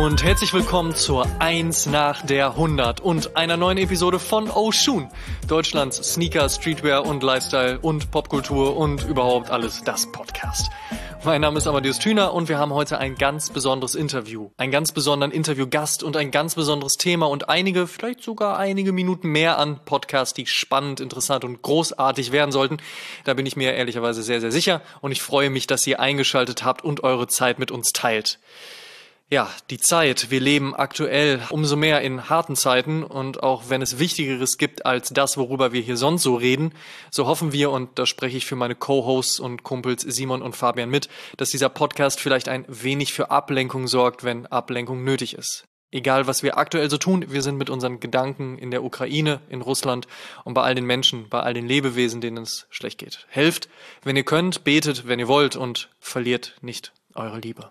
und herzlich willkommen zur 1 nach der 100 und einer neuen Episode von Oshun, Deutschlands Sneaker, Streetwear und Lifestyle und Popkultur und überhaupt alles das Podcast. Mein Name ist Amadeus Thüner und wir haben heute ein ganz besonderes Interview, einen ganz besonderen Interviewgast und ein ganz besonderes Thema und vielleicht sogar einige Minuten mehr an Podcasts, die spannend, interessant und großartig werden sollten. Da bin ich mir ehrlicherweise sehr, sehr sicher und ich freue mich, dass ihr eingeschaltet habt und eure Zeit mit uns teilt. Ja, die Zeit. Wir leben aktuell umso mehr in harten Zeiten und auch wenn es Wichtigeres gibt als das, worüber wir hier sonst so reden, so hoffen wir, und da spreche ich für meine Co-Hosts und Kumpels Simon und Fabian mit, dass dieser Podcast vielleicht ein wenig für Ablenkung sorgt, wenn Ablenkung nötig ist. Egal, was wir aktuell so tun, wir sind mit unseren Gedanken in der Ukraine, in Russland und bei all den Menschen, bei all den Lebewesen, denen es schlecht geht. Helft, wenn ihr könnt, betet, wenn ihr wollt und verliert nicht eure Liebe.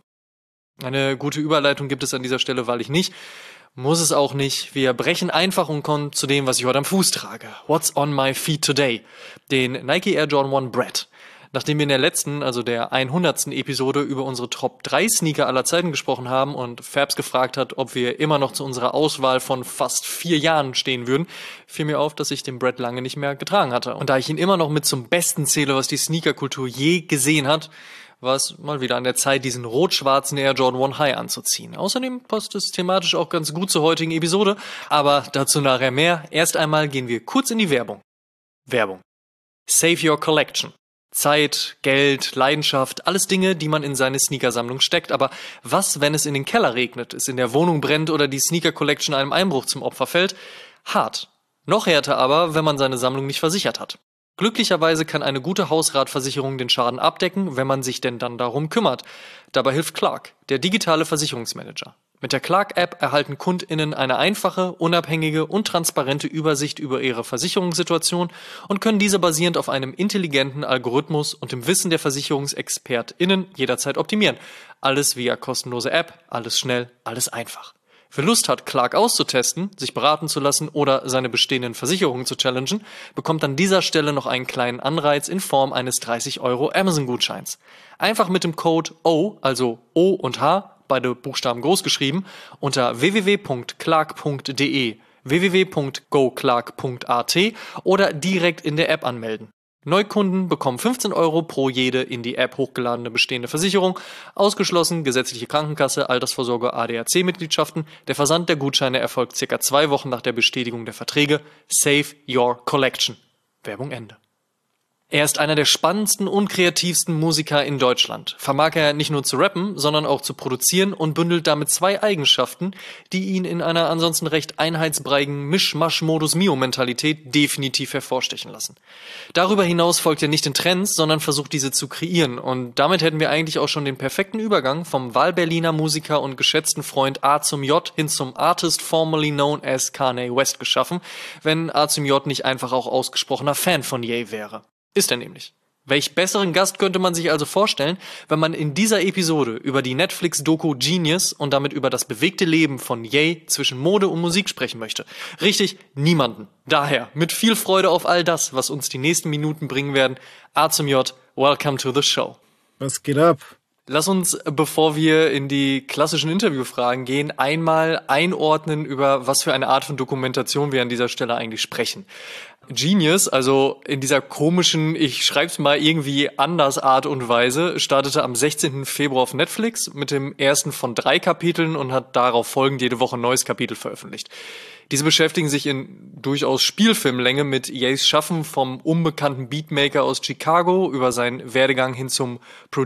Eine gute Überleitung gibt es an dieser Stelle wahrlich nicht. Muss es auch nicht. Wir brechen einfach und kommen zu dem, was ich heute am Fuß trage. What's on my feet today? Den Nike Air Jordan 1 Bred. Nachdem wir in der letzten, also der 100. Episode über unsere Top 3 Sneaker aller Zeiten gesprochen haben und Fabs gefragt hat, ob wir immer noch zu unserer Auswahl von fast 4 Jahren stehen würden, fiel mir auf, dass ich den Bred lange nicht mehr getragen hatte. Und da ich ihn immer noch mit zum Besten zähle, was die Sneakerkultur je gesehen hat, war es mal wieder an der Zeit, diesen rot-schwarzen Air Jordan 1 High anzuziehen. Außerdem passt es thematisch auch ganz gut zur heutigen Episode, aber dazu nachher mehr. Erst einmal gehen wir kurz in die Werbung. Werbung. Save your collection. Zeit, Geld, Leidenschaft, alles Dinge, die man in seine Sneakersammlung steckt. Aber was, wenn es in den Keller regnet, es in der Wohnung brennt oder die Sneaker-Collection einem Einbruch zum Opfer fällt? Hart. Noch härter aber, wenn man seine Sammlung nicht versichert hat. Glücklicherweise kann eine gute Hausratversicherung den Schaden abdecken, wenn man sich denn dann darum kümmert. Dabei hilft Clark, der digitale Versicherungsmanager. Mit der Clark-App erhalten KundInnen eine einfache, unabhängige und transparente Übersicht über ihre Versicherungssituation und können diese basierend auf einem intelligenten Algorithmus und dem Wissen der VersicherungsexpertInnen jederzeit optimieren. Alles via kostenlose App, alles schnell, alles einfach. Wer Lust hat, Clark auszutesten, sich beraten zu lassen oder seine bestehenden Versicherungen zu challengen, bekommt an dieser Stelle noch einen kleinen Anreiz in Form eines 30 € Amazon-Gutscheins. Einfach mit dem Code O, also O und H, beide Buchstaben groß geschrieben, unter www.clark.de, www.goclark.at oder direkt in der App anmelden. Neukunden bekommen 15 € pro jede in die App hochgeladene bestehende Versicherung, ausgeschlossen gesetzliche Krankenkasse, Altersvorsorge, ADAC-Mitgliedschaften. Der Versand der Gutscheine erfolgt ca. 2 Wochen nach der Bestätigung der Verträge. Save your collection. Werbung Ende. Er ist einer der spannendsten und kreativsten Musiker in Deutschland. Vermag er nicht nur zu rappen, sondern auch zu produzieren und bündelt damit 2 Eigenschaften, die ihn in einer ansonsten recht einheitsbreigen Mischmasch-Modus-Mio-Mentalität definitiv hervorstechen lassen. Darüber hinaus folgt er nicht den Trends, sondern versucht diese zu kreieren. Und damit hätten wir eigentlich auch schon den perfekten Übergang vom Wahlberliner Musiker und geschätzten Freund A zum J hin zum Artist formerly known as Kanye West geschaffen, wenn A zum J nicht einfach auch ausgesprochener Fan von Ye wäre. Ist er nämlich. Welch besseren Gast könnte man sich also vorstellen, wenn man in dieser Episode über die Netflix-Doku Genius und damit über das bewegte Leben von Ye zwischen Mode und Musik sprechen möchte? Richtig, niemanden. Daher, mit viel Freude auf all das, was uns die nächsten Minuten bringen werden. A zum J, welcome to the show. Was geht ab? Lass uns, bevor wir in die klassischen Interviewfragen gehen, einmal einordnen, über was für eine Art von Dokumentation wir an dieser Stelle eigentlich sprechen. Genius, also in dieser komischen, ich schreib's mal irgendwie anders Art und Weise, startete am 16. Februar auf Netflix mit dem ersten von 3 Kapiteln und hat darauf folgend jede Woche ein neues Kapitel veröffentlicht. Diese beschäftigen sich in durchaus Spielfilmlänge mit Ye's Schaffen vom unbekannten Beatmaker aus Chicago über seinen Werdegang hin zum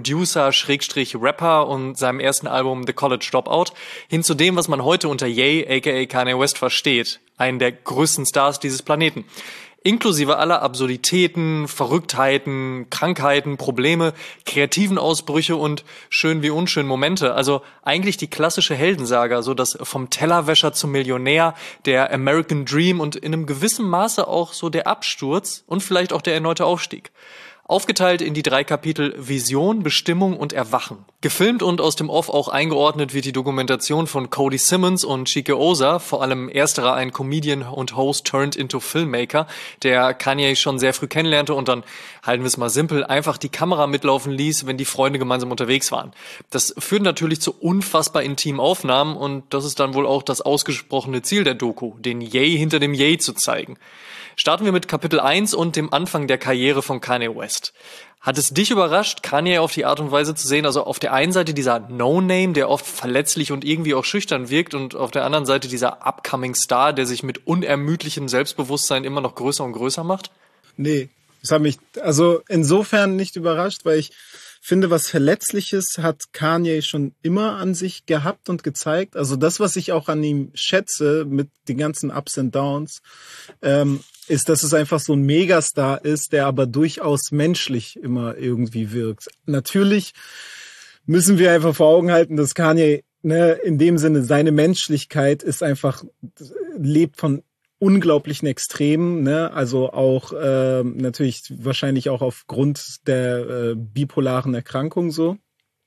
Producer/Rapper und seinem ersten Album The College Dropout hin zu dem, was man heute unter Ye aka Kanye West versteht, einen der größten Stars dieses Planeten. Inklusive aller Absurditäten, Verrücktheiten, Krankheiten, Probleme, kreativen Ausbrüche und schön wie unschön Momente. Also eigentlich die klassische Heldensaga, so das vom Tellerwäscher zum Millionär, der American Dream und in einem gewissen Maße auch so der Absturz und vielleicht auch der erneute Aufstieg. Aufgeteilt in die 3 Kapitel Vision, Bestimmung und Erwachen. Gefilmt und aus dem Off auch eingeordnet wird die Dokumentation von Cody Simmons und Chike Oza, vor allem ersterer ein Comedian und Host turned into Filmmaker, der Kanye schon sehr früh kennenlernte und dann, halten wir es mal simpel, einfach die Kamera mitlaufen ließ, wenn die Freunde gemeinsam unterwegs waren. Das führt natürlich zu unfassbar intimen Aufnahmen und das ist dann wohl auch das ausgesprochene Ziel der Doku, den Ye hinter dem Ye zu zeigen. Starten wir mit Kapitel 1 und dem Anfang der Karriere von Kanye West. Hat es dich überrascht, Kanye auf die Art und Weise zu sehen? Also auf der einen Seite dieser No-Name, der oft verletzlich und irgendwie auch schüchtern wirkt, und auf der anderen Seite dieser upcoming Star, der sich mit unermüdlichem Selbstbewusstsein immer noch größer und größer macht? Nee, das hat mich also insofern nicht überrascht, weil ich finde, was Verletzliches hat Kanye schon immer an sich gehabt und gezeigt. Also das, was ich auch an ihm schätze mit den ganzen Ups and Downs, ist, dass es einfach so ein Megastar ist, der aber durchaus menschlich immer irgendwie wirkt. Natürlich müssen wir einfach vor Augen halten, dass Kanye, in dem Sinne, seine Menschlichkeit ist einfach, lebt von unglaublichen Extremen, also auch natürlich wahrscheinlich auch aufgrund der bipolaren Erkrankung so.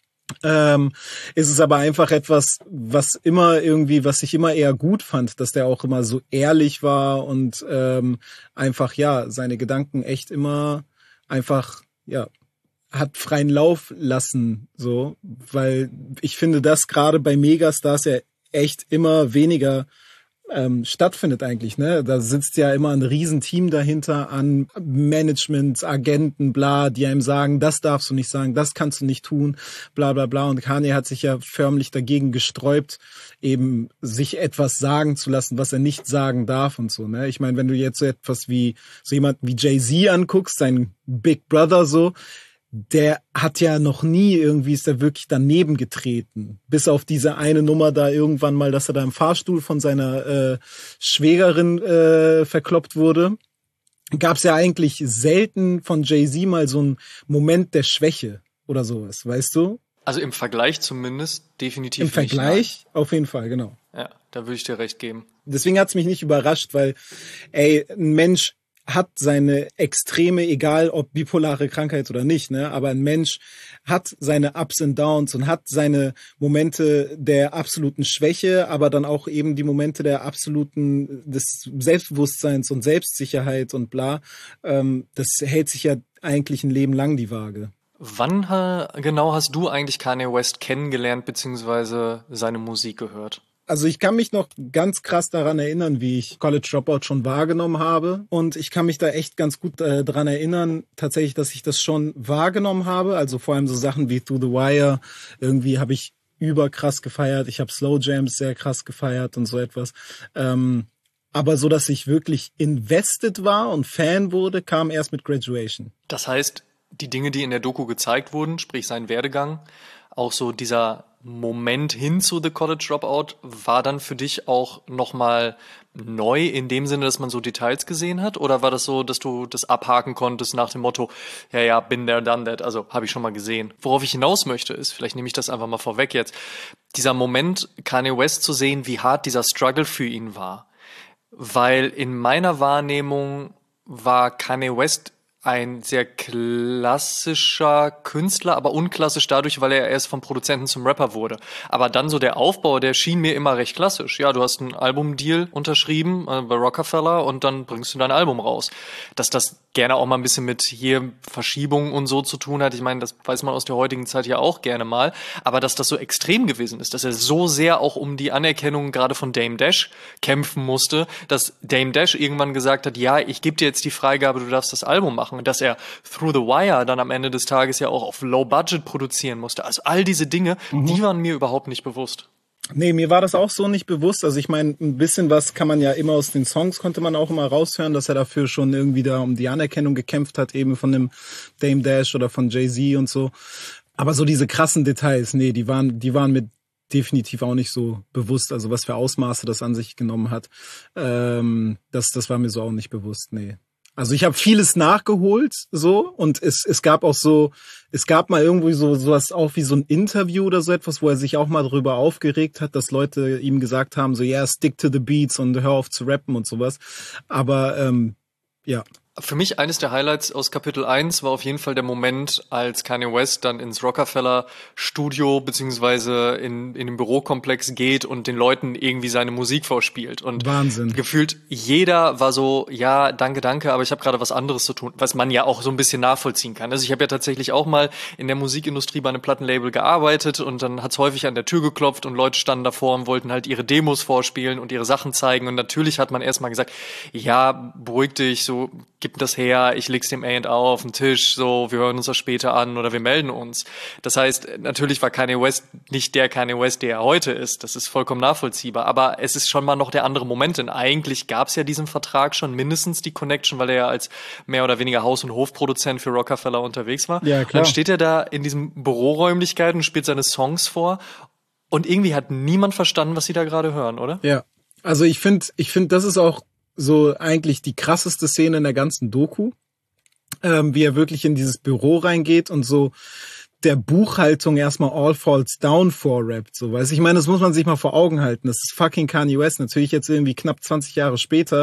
Ist es aber einfach etwas, was ich immer eher gut fand, dass der auch immer so ehrlich war und einfach, seine Gedanken echt immer einfach, hat freien Lauf lassen, so, weil ich finde, dass gerade bei Megastars ja echt immer weniger stattfindet eigentlich, Da sitzt ja immer ein Riesenteam dahinter an Management, Agenten, bla, die einem sagen, das darfst du nicht sagen, das kannst du nicht tun, bla bla bla. Und Kanye hat sich ja förmlich dagegen gesträubt, eben sich etwas sagen zu lassen, was er nicht sagen darf und so, Ich meine, wenn du jetzt so etwas wie so jemanden wie Jay-Z anguckst, sein Big Brother so, der hat ja noch nie irgendwie, ist er wirklich daneben getreten. Bis auf diese eine Nummer da irgendwann mal, dass er da im Fahrstuhl von seiner Schwägerin verkloppt wurde. Gab's ja eigentlich selten von Jay-Z mal so einen Moment der Schwäche oder sowas, weißt du? Also im Vergleich zumindest definitiv nicht. Im Vergleich auf jeden Fall, genau. Ja, da würde ich dir recht geben. Deswegen hat's mich nicht überrascht, weil, ein Mensch hat seine Extreme, egal ob bipolare Krankheit oder nicht, aber ein Mensch hat seine Ups and Downs und hat seine Momente der absoluten Schwäche, aber dann auch eben die Momente des Selbstbewusstseins und Selbstsicherheit und bla. Das hält sich ja eigentlich ein Leben lang die Waage. Wann genau hast du eigentlich Kanye West kennengelernt bzw. seine Musik gehört? Also ich kann mich noch ganz krass daran erinnern, wie ich College Dropout schon wahrgenommen habe. Und ich kann mich da echt ganz gut daran erinnern, tatsächlich, dass ich das schon wahrgenommen habe. Also vor allem so Sachen wie Through the Wire. Irgendwie habe ich überkrass gefeiert. Ich habe Slow Jams sehr krass gefeiert und so etwas. Aber so, dass ich wirklich invested war und Fan wurde, kam erst mit Graduation. Das heißt, die Dinge, die in der Doku gezeigt wurden, sprich sein Werdegang, auch so dieser Moment hin zu The College Dropout, war dann für dich auch nochmal neu in dem Sinne, dass man so Details gesehen hat? Oder war das so, dass du das abhaken konntest nach dem Motto, been there, done that, also habe ich schon mal gesehen. Worauf ich hinaus möchte ist, vielleicht nehme ich das einfach mal vorweg jetzt, dieser Moment, Kanye West zu sehen, wie hart dieser Struggle für ihn war. Weil in meiner Wahrnehmung war Kanye West ein sehr klassischer Künstler, aber unklassisch dadurch, weil er erst vom Produzenten zum Rapper wurde. Aber dann so der Aufbau, der schien mir immer recht klassisch. Ja, du hast einen Albumdeal unterschrieben bei Rockefeller und dann bringst du dein Album raus. Dass das gerne auch mal ein bisschen mit hier Verschiebungen und so zu tun hat, ich meine, das weiß man aus der heutigen Zeit ja auch gerne mal, aber dass das so extrem gewesen ist, dass er so sehr auch um die Anerkennung gerade von Dame Dash kämpfen musste, dass Dame Dash irgendwann gesagt hat, ja, ich gebe dir jetzt die Freigabe, du darfst das Album machen. Und dass er Through the Wire dann am Ende des Tages ja auch auf Low Budget produzieren musste. Also all diese Dinge, die waren mir überhaupt nicht bewusst. Nee, mir war das auch so nicht bewusst. Also ich meine, ein bisschen was kann man ja immer aus den Songs, konnte man auch immer raushören, dass er dafür schon irgendwie da um die Anerkennung gekämpft hat, eben von dem Dame Dash oder von Jay-Z und so. Aber so diese krassen Details, nee, die waren mir definitiv auch nicht so bewusst. Also was für Ausmaße das an sich genommen hat, das war mir so auch nicht bewusst, nee. Also ich habe vieles nachgeholt, so, und es gab mal irgendwie sowas auch wie so ein Interview oder so etwas, wo er sich auch mal darüber aufgeregt hat, dass Leute ihm gesagt haben, so, yeah, stick to the beats und hör auf zu rappen und sowas. Aber, ja. Für mich eines der Highlights aus Kapitel 1 war auf jeden Fall der Moment, als Kanye West dann ins Rockefeller-Studio beziehungsweise in den Bürokomplex geht und den Leuten irgendwie seine Musik vorspielt. Und Wahnsinn. gefühlt jeder war so, ja, danke, danke, aber ich habe gerade was anderes zu tun, was man ja auch so ein bisschen nachvollziehen kann. Also ich habe ja tatsächlich auch mal in der Musikindustrie bei einem Plattenlabel gearbeitet und dann hat's häufig an der Tür geklopft und Leute standen davor und wollten halt ihre Demos vorspielen und ihre Sachen zeigen. Und natürlich hat man erstmal gesagt, ja, beruhig dich, so, gib das her, ich leg's dem A&R auf den Tisch, so, wir hören uns das später an oder wir melden uns. Das heißt, natürlich war Kanye West nicht der Kanye West, der er heute ist. Das ist vollkommen nachvollziehbar. Aber es ist schon mal noch der andere Moment, denn eigentlich gab's ja diesen Vertrag schon mindestens die Connection, weil er ja als mehr oder weniger Haus- und Hofproduzent für Rockefeller unterwegs war. Ja, klar. Dann steht er da in diesen Büroräumlichkeiten und spielt seine Songs vor und irgendwie hat niemand verstanden, was sie da gerade hören, oder? Ja, also ich finde, das ist auch so eigentlich die krasseste Szene in der ganzen Doku, wie er wirklich in dieses Büro reingeht und so der Buchhaltung erstmal All Falls Down vorrappt, so, weißt, ich meine, das muss man sich mal vor Augen halten, das ist fucking Kanye West, natürlich jetzt irgendwie knapp 20 Jahre später,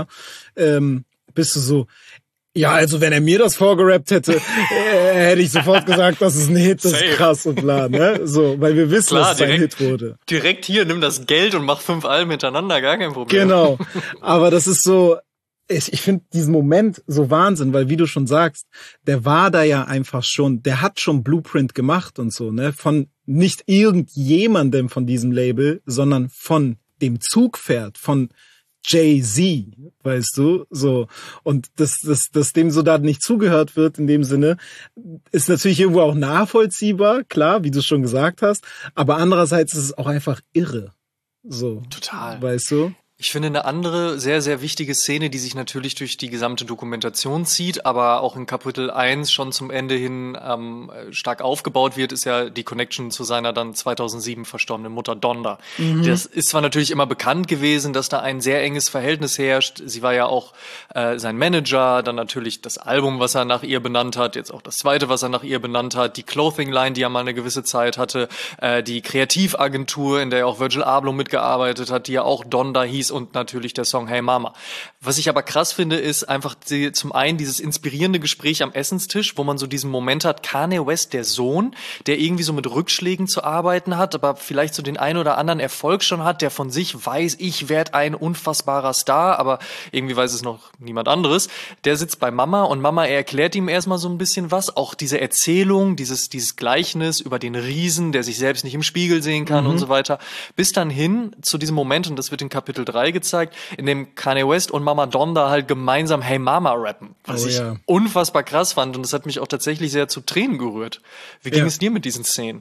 bist du so, ja, also wenn er mir das vorgerappt hätte, hätte ich sofort gesagt, das ist ein Hit, das ist krass und bla, ne? So, weil wir wissen, Klar, dass es ein Hit wurde. Direkt hier, nimm das Geld und mach 5 Alben hintereinander, gar kein Problem. Genau, aber das ist so, ich finde diesen Moment so Wahnsinn, weil wie du schon sagst, der war da ja einfach schon, der hat schon Blueprint gemacht und so, ne? Von nicht irgendjemandem von diesem Label, sondern von dem Zugpferd, von Jay-Z, weißt du, so. Und dass dem so da nicht zugehört wird in dem Sinne, ist natürlich irgendwo auch nachvollziehbar, klar, wie du schon gesagt hast, aber andererseits ist es auch einfach irre. So. Total. Weißt du? Ich finde eine andere sehr, sehr wichtige Szene, die sich natürlich durch die gesamte Dokumentation zieht, aber auch in Kapitel 1 schon zum Ende hin stark aufgebaut wird, ist ja die Connection zu seiner dann 2007 verstorbenen Mutter Donda. Das ist zwar natürlich immer bekannt gewesen, dass da ein sehr enges Verhältnis herrscht. Sie war ja auch sein Manager, dann natürlich das Album, was er nach ihr benannt hat, jetzt auch das zweite, was er nach ihr benannt hat, die Clothing Line, die er mal eine gewisse Zeit hatte, die Kreativagentur, in der auch Virgil Abloh mitgearbeitet hat, die ja auch Donda hieß, und natürlich der Song Hey Mama. Was ich aber krass finde, ist einfach zum einen dieses inspirierende Gespräch am Essenstisch, wo man so diesen Moment hat, Kanye West, der Sohn, der irgendwie so mit Rückschlägen zu arbeiten hat, aber vielleicht so den einen oder anderen Erfolg schon hat, der von sich weiß, ich werde ein unfassbarer Star, aber irgendwie weiß es noch niemand anderes. Der sitzt bei Mama und Mama erklärt ihm erstmal so ein bisschen was, auch diese Erzählung, dieses Gleichnis über den Riesen, der sich selbst nicht im Spiegel sehen kann und so weiter, bis dann hin zu diesem Moment, und das wird in Kapitel 3 gezeigt, in dem Kanye West und Mama Donda halt gemeinsam Hey Mama rappen, was ich unfassbar krass fand, und das hat mich auch tatsächlich sehr zu Tränen gerührt. Wie ging es dir mit diesen Szenen?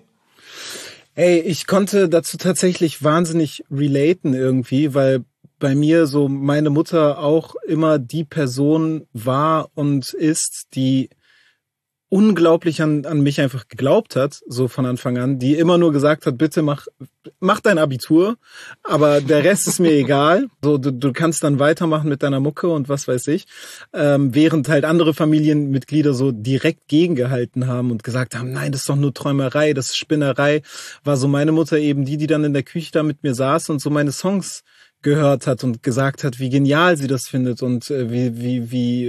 Ey, ich konnte dazu tatsächlich wahnsinnig relaten irgendwie, weil bei mir so meine Mutter auch immer die Person war und ist, die unglaublich an mich einfach geglaubt hat, so von Anfang an, die immer nur gesagt hat, bitte mach dein Abitur, aber der Rest ist mir egal. So, du kannst dann weitermachen mit deiner Mucke und was weiß ich. Während halt andere Familienmitglieder so direkt gegengehalten haben und gesagt haben, nein, das ist doch nur Träumerei, das ist Spinnerei, war so meine Mutter eben die dann in der Küche da mit mir saß und so meine Songs gehört hat und gesagt hat, wie genial sie das findet und wie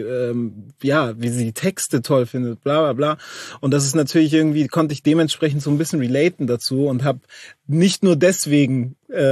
sie die Texte toll findet, bla bla bla. Und das ist natürlich irgendwie, konnte ich dementsprechend so ein bisschen relaten dazu und habe nicht nur deswegen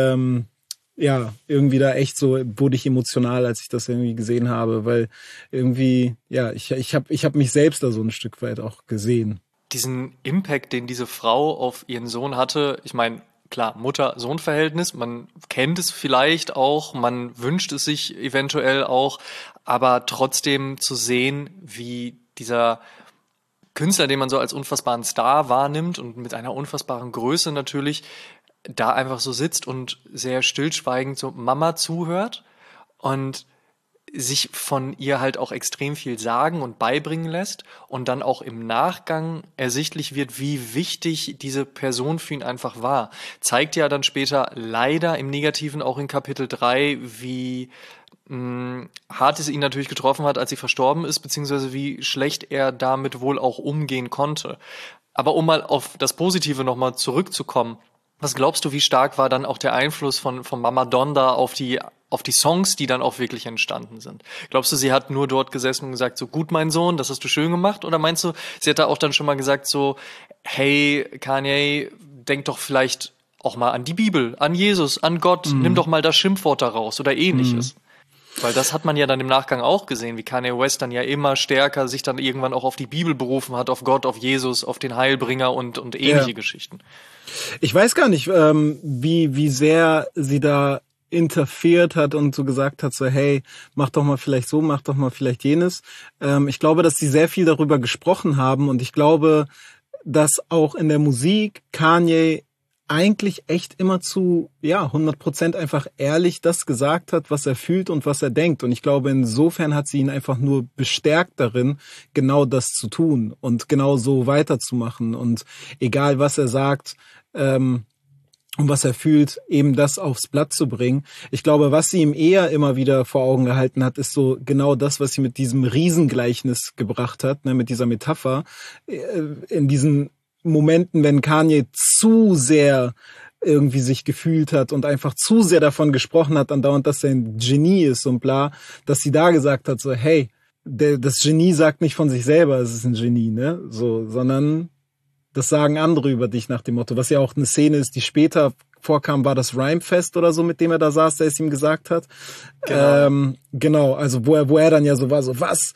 irgendwie da echt so, wurde ich emotional, als ich das irgendwie gesehen habe, weil irgendwie, ja, ich hab mich selbst da so ein Stück weit auch gesehen. Diesen Impact, den diese Frau auf ihren Sohn hatte, ich meine, klar, Mutter-Sohn-Verhältnis, man kennt es vielleicht auch, man wünscht es sich eventuell auch, aber trotzdem zu sehen, wie dieser Künstler, den man so als unfassbaren Star wahrnimmt und mit einer unfassbaren Größe natürlich, da einfach so sitzt und sehr stillschweigend so Mama zuhört und sich von ihr halt auch extrem viel sagen und beibringen lässt und dann auch im Nachgang ersichtlich wird, wie wichtig diese Person für ihn einfach war. Zeigt ja dann später leider im Negativen auch in Kapitel 3, wie hart es ihn natürlich getroffen hat, als sie verstorben ist, beziehungsweise wie schlecht er damit wohl auch umgehen konnte. Aber um mal auf das Positive nochmal zurückzukommen, was glaubst du, wie stark war dann auch der Einfluss von Mama Donda auf die auf die Songs, die dann auch wirklich entstanden sind. Glaubst du, sie hat nur dort gesessen und gesagt, so gut, mein Sohn, das hast du schön gemacht? Oder meinst du, sie hat da auch dann schon mal gesagt, so, hey, Kanye, denk doch vielleicht auch mal an die Bibel, an Jesus, an Gott, nimm doch mal das Schimpfwort da raus oder ähnliches. Weil das hat man ja dann im Nachgang auch gesehen, wie Kanye West dann ja immer stärker sich dann irgendwann auch auf die Bibel berufen hat, auf Gott, auf Jesus, auf den Heilbringer und ähnliche Geschichten. Ich weiß gar nicht, wie sehr sie da interferiert hat und so gesagt hat, so hey, mach doch mal vielleicht so, mach doch mal vielleicht jenes. Ich glaube, dass sie sehr viel darüber gesprochen haben und ich glaube, dass auch in der Musik Kanye eigentlich echt immer zu 100% einfach ehrlich das gesagt hat, was er fühlt und was er denkt. Und ich glaube, insofern hat sie ihn einfach nur bestärkt darin, genau das zu tun und genau so weiterzumachen. Und egal, was er sagt und was er fühlt, eben das aufs Blatt zu bringen. Ich glaube, was sie ihm eher immer wieder vor Augen gehalten hat, ist so genau das, was sie mit diesem Riesengleichnis gebracht hat, ne, mit dieser Metapher, in diesen Momenten, wenn Kanye zu sehr irgendwie sich gefühlt hat und einfach zu sehr davon gesprochen hat, andauernd, dass er ein Genie ist und bla, dass sie da gesagt hat, so, hey, das Genie sagt nicht von sich selber, es ist ein Genie, ne, so, sondern das sagen andere über dich nach dem Motto, was ja auch eine Szene ist, die später vorkam, war das Rhymefest oder so, mit dem er da saß, der es ihm gesagt hat. Genau, also wo er dann ja so war, so was,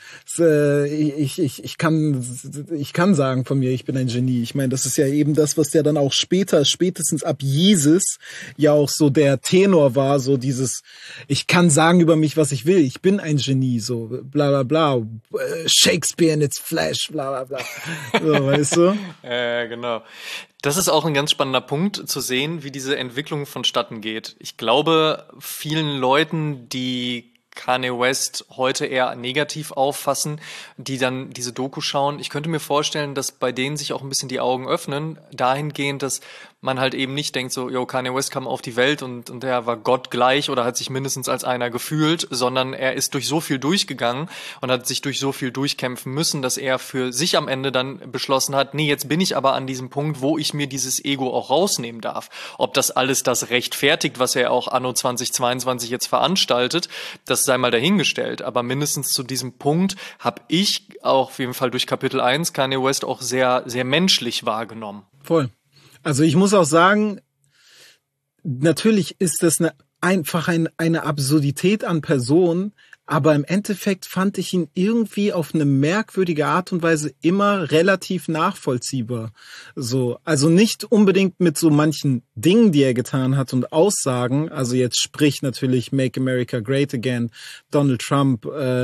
ich kann sagen von mir, ich bin ein Genie. Ich meine, das ist ja eben das, was ja dann auch spätestens ab Jesus ja auch so der Tenor war, so dieses, ich kann sagen über mich, was ich will, ich bin ein Genie, so bla bla bla, Shakespeare in its flesh, bla bla bla. So, weißt du? Genau. Das ist auch ein ganz spannender Punkt, zu sehen, wie diese Entwicklung vonstatten geht. Ich glaube, vielen Leuten, die Kanye West heute eher negativ auffassen, die dann diese Doku schauen, ich könnte mir vorstellen, dass bei denen sich auch ein bisschen die Augen öffnen, dahingehend, dass man halt eben nicht denkt, so, yo, Kanye West kam auf die Welt und er war Gott gleich oder hat sich mindestens als einer gefühlt, sondern er ist durch so viel durchgegangen und hat sich durch so viel durchkämpfen müssen, dass er für sich am Ende dann beschlossen hat, nee, jetzt bin ich aber an diesem Punkt, wo ich mir dieses Ego auch rausnehmen darf. Ob das alles das rechtfertigt, was er auch anno 2022 jetzt veranstaltet, das sei mal dahingestellt. Aber mindestens zu diesem Punkt habe ich auch auf jeden Fall durch Kapitel 1 Kanye West auch sehr, sehr menschlich wahrgenommen. Voll. Also ich muss auch sagen, natürlich ist das einfach eine Absurdität an Person, aber im Endeffekt fand ich ihn irgendwie auf eine merkwürdige Art und Weise immer relativ nachvollziehbar. So, also nicht unbedingt mit so manchen Dingen, die er getan hat und Aussagen, also jetzt sprich natürlich Make America Great Again, Donald Trump,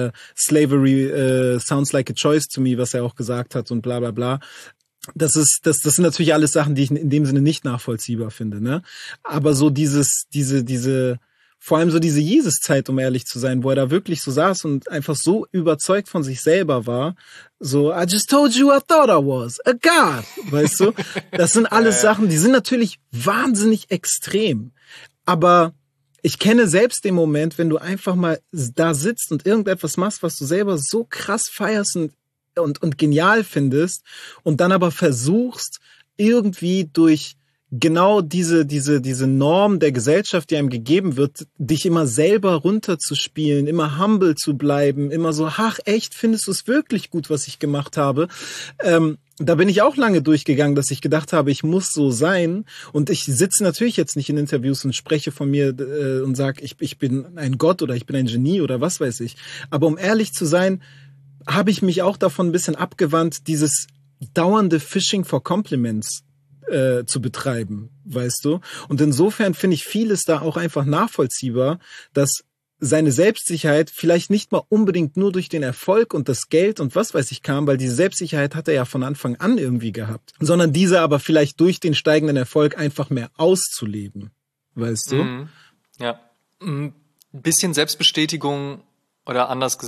Slavery sounds like a choice to me, was er auch gesagt hat und bla bla bla. Das sind natürlich alles Sachen, die ich in dem Sinne nicht nachvollziehbar finde, ne? Aber so vor allem so diese Jesus-Zeit, um ehrlich zu sein, wo er da wirklich so saß und einfach so überzeugt von sich selber war, so, I just told you I thought I was a God, weißt du? Das sind alles Sachen, die sind natürlich wahnsinnig extrem. Aber ich kenne selbst den Moment, wenn du einfach mal da sitzt und irgendetwas machst, was du selber so krass feierst und genial findest und dann aber versuchst, irgendwie durch genau diese Norm der Gesellschaft, die einem gegeben wird, dich immer selber runterzuspielen, immer humble zu bleiben, immer so, ach echt, findest du es wirklich gut, was ich gemacht habe? Da bin ich auch lange durchgegangen, dass ich gedacht habe, ich muss so sein. Und ich sitze natürlich jetzt nicht in Interviews und spreche von mir und sage, ich bin ein Gott oder ich bin ein Genie oder was weiß ich. Aber um ehrlich zu sein, habe ich mich auch davon ein bisschen abgewandt, dieses dauernde Fishing for Compliments zu betreiben, weißt du? Und insofern finde ich vieles da auch einfach nachvollziehbar, dass seine Selbstsicherheit vielleicht nicht mal unbedingt nur durch den Erfolg und das Geld und was weiß ich kam, weil diese Selbstsicherheit hat er ja von Anfang an irgendwie gehabt, sondern diese aber vielleicht durch den steigenden Erfolg einfach mehr auszuleben, weißt du? Ja. Ein bisschen Selbstbestätigung oder anders gesagt,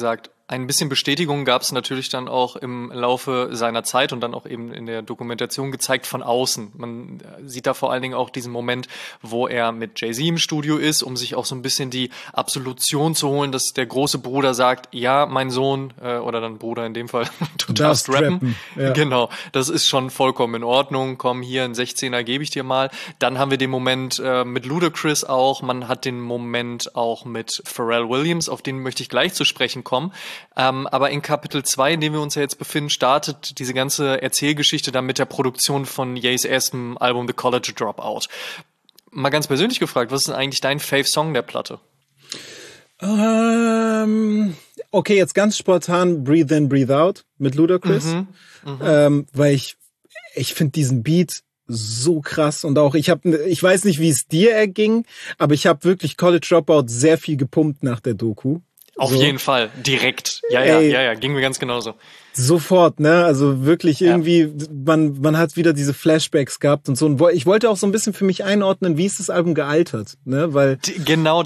Ein bisschen Bestätigung gab es natürlich dann auch im Laufe seiner Zeit und dann auch eben in der Dokumentation gezeigt von außen. Man sieht da vor allen Dingen auch diesen Moment, wo er mit Jay-Z im Studio ist, um sich auch so ein bisschen die Absolution zu holen, dass der große Bruder sagt, ja, mein Sohn, oder dann Bruder in dem Fall, du darfst rappen. Ja. Genau, das ist schon vollkommen in Ordnung. Komm, hier, ein 16er gebe ich dir mal. Dann haben wir den Moment mit Ludacris auch. Man hat den Moment auch mit Pharrell Williams, auf den möchte ich gleich zu sprechen kommen. Aber in Kapitel 2, in dem wir uns ja jetzt befinden, startet diese ganze Erzählgeschichte dann mit der Produktion von Ye's erstem Album The College Dropout. Mal ganz persönlich gefragt, was ist denn eigentlich dein Fave-Song der Platte? Okay, jetzt ganz spontan Breathe In, Breathe Out mit Ludacris. Weil ich finde diesen Beat so krass und auch ich weiß nicht, wie es dir erging, aber ich habe wirklich College Dropout sehr viel gepumpt nach der Doku. Auf jeden Fall, direkt. Ja, ging mir ganz genauso. Sofort, ne? Also wirklich irgendwie, man hat wieder diese Flashbacks gehabt und so. Und ich wollte auch so ein bisschen für mich einordnen, wie ist das Album gealtert, ne? Weil genau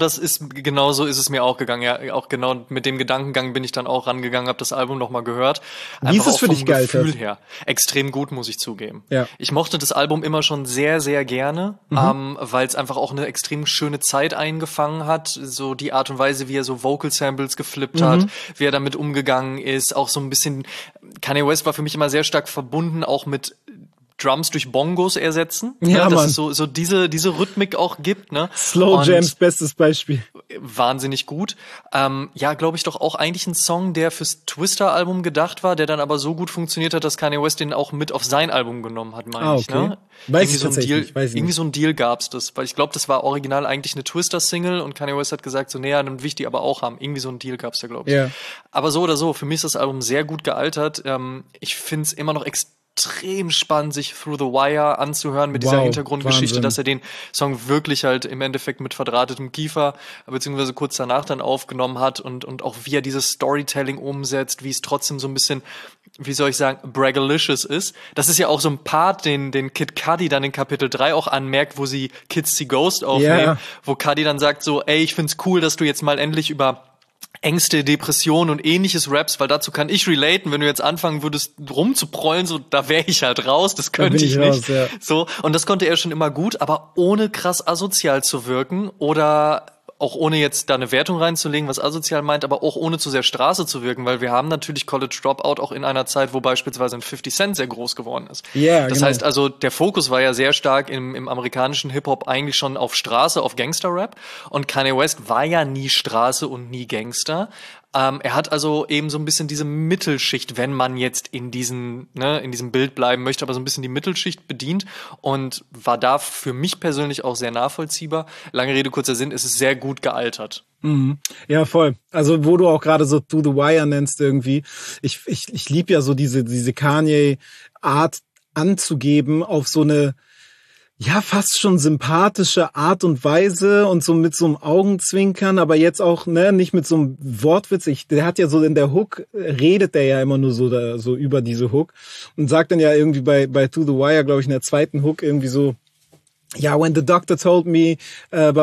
so ist es mir auch gegangen. Ja, auch genau mit dem Gedankengang bin ich dann auch rangegangen, habe das Album nochmal gehört. Wie ist es für dich gealtert? Gefühl her. Extrem gut, muss ich zugeben. Ja. Ich mochte das Album immer schon sehr, sehr gerne, weil es einfach auch eine extrem schöne Zeit eingefangen hat. So die Art und Weise, wie er so Vocal Samples geflippt hat, wie er damit umgegangen ist, auch so ein bisschen. Kanye West war für mich immer sehr stark verbunden, auch mit Drums durch Bongos ersetzen. Ja, dass Mann. es so diese Rhythmik auch gibt, ne? Slow Jams, bestes Beispiel. Wahnsinnig gut. Ja, glaube ich doch auch eigentlich ein Song, der fürs Twister-Album gedacht war, der dann aber so gut funktioniert hat, dass Kanye West den auch mit auf sein Album genommen hat, meine ich, ne? Weiß ich tatsächlich, irgendwie so ein Deal gab's das, weil ich glaube, das war original eigentlich eine Twister-Single und Kanye West hat gesagt, so, nee, dann will ich die aber auch haben. Irgendwie so ein Deal gab's da, glaube ich. Ja. Aber so oder so, für mich ist das Album sehr gut gealtert. Ich find's immer noch extrem spannend, sich Through the Wire anzuhören mit dieser Hintergrundgeschichte, Wahnsinn. dass er den Song wirklich halt im Endeffekt mit verdrahtetem Kiefer, beziehungsweise kurz danach dann aufgenommen hat und auch wie er dieses Storytelling umsetzt, wie es trotzdem so ein bisschen, wie soll ich sagen, braggalicious ist. Das ist ja auch so ein Part, den Kid Cudi dann in Kapitel 3 auch anmerkt, wo sie Kids See Ghost aufnehmen, wo Cudi dann sagt so, ey, ich find's cool, dass du jetzt mal endlich über Ängste, Depressionen und ähnliches Raps, weil dazu kann ich relaten, wenn du jetzt anfangen würdest rumzuprollen, so da wäre ich halt raus, das könnte ich nicht. Raus, ja. So, und das konnte er schon immer gut, aber ohne krass asozial zu wirken oder auch ohne jetzt da eine Wertung reinzulegen, was asozial meint, aber auch ohne zu sehr Straße zu wirken, weil wir haben natürlich College Dropout auch in einer Zeit, wo beispielsweise ein 50 Cent sehr groß geworden ist. Ja, das heißt also, der Fokus war ja sehr stark im amerikanischen Hip-Hop eigentlich schon auf Straße, auf Gangster-Rap und Kanye West war ja nie Straße und nie Gangster. Er hat also eben so ein bisschen diese Mittelschicht, wenn man jetzt in diesem Bild bleiben möchte, aber so ein bisschen die Mittelschicht bedient und war da für mich persönlich auch sehr nachvollziehbar. Lange Rede, kurzer Sinn, es ist sehr gut gealtert. Mhm. Ja, voll. Also, wo du auch gerade so Through the Wire nennst irgendwie. Ich liebe ja so diese Kanye-Art anzugeben auf so eine, ja, fast schon sympathische Art und Weise und so mit so einem Augenzwinkern, aber jetzt auch, ne, nicht mit so einem Wortwitz. Der hat ja so in der Hook, redet der ja immer nur so über diese Hook und sagt dann ja irgendwie bei To the Wire, glaube ich, in der zweiten Hook irgendwie so, yeah, when the doctor told me, I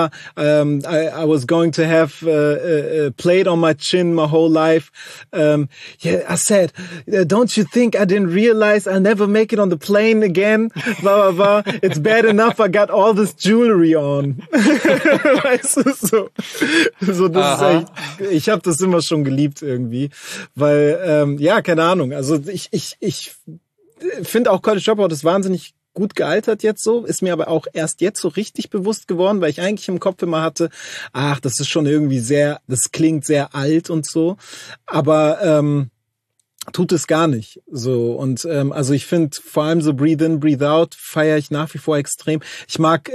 was going to have a plate on my chin my whole life. I said, don't you think I didn't realize I'll never make it on the plane again? It's bad enough I got all this jewelry on. Weißt du, so das ist echt, ich habe das immer schon geliebt irgendwie, weil, keine Ahnung, also ich finde auch College Dropout ist wahnsinnig gut gealtert jetzt so, ist mir aber auch erst jetzt so richtig bewusst geworden, weil ich eigentlich im Kopf immer hatte, das ist schon irgendwie das klingt sehr alt und so, aber tut es gar nicht so und also ich finde vor allem so Breathe In, Breathe Out feiere ich nach wie vor extrem. Ich mag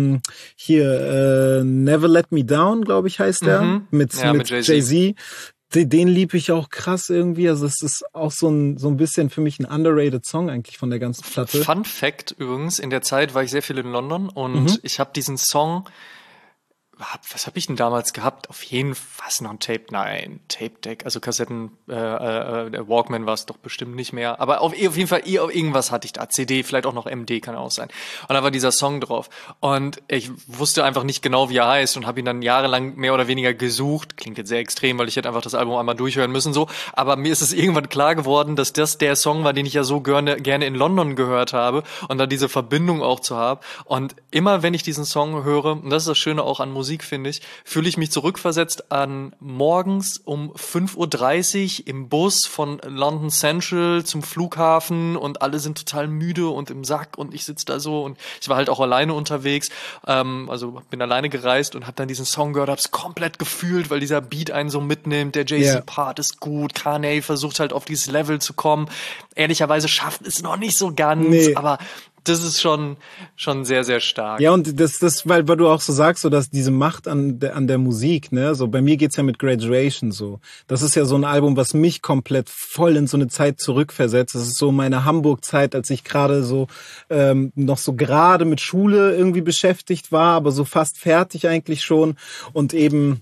Never Let Me Down, glaube ich, heißt der, mit Jay-Z. Den liebe ich auch krass irgendwie. Also es ist auch so ein bisschen für mich ein underrated Song eigentlich von der ganzen Platte. Fun Fact übrigens, in der Zeit war ich sehr viel in London und ich habe diesen Song was habe ich denn damals gehabt? Auf jeden Fall noch ein Tape, nein, Tape Deck, also Kassetten, der Walkman war es doch bestimmt nicht mehr. Aber auf jeden Fall irgendwas hatte ich da. CD, vielleicht auch noch MD, kann auch sein. Und da war dieser Song drauf. Und ich wusste einfach nicht genau, wie er heißt und habe ihn dann jahrelang mehr oder weniger gesucht. Klingt jetzt sehr extrem, weil ich hätte einfach das Album einmal durchhören müssen, so. Aber mir ist es irgendwann klar geworden, dass das der Song war, den ich ja so gerne in London gehört habe und da diese Verbindung auch zu haben. Und immer wenn ich diesen Song höre, und das ist das Schöne auch an Musik, finde ich, fühle ich mich zurückversetzt an morgens um 5:30 Uhr im Bus von London Central zum Flughafen und alle sind total müde und im Sack und ich sitze da so und ich war halt auch alleine unterwegs, also bin alleine gereist und habe dann diesen Song gehört, hab's komplett gefühlt, weil dieser Beat einen so mitnimmt, der Jay-Z-Part ist gut, Kanye versucht halt auf dieses Level zu kommen, ehrlicherweise schafft es noch nicht so ganz, aber das ist schon sehr, sehr stark. Ja, und das, weil du auch so sagst, so dass diese Macht an der Musik, ne, so bei mir geht's ja mit Graduation so. Das ist ja so ein Album, was mich komplett voll in so eine Zeit zurückversetzt. Das ist so meine Hamburg-Zeit, als ich gerade so noch so gerade mit Schule irgendwie beschäftigt war, aber so fast fertig eigentlich schon und eben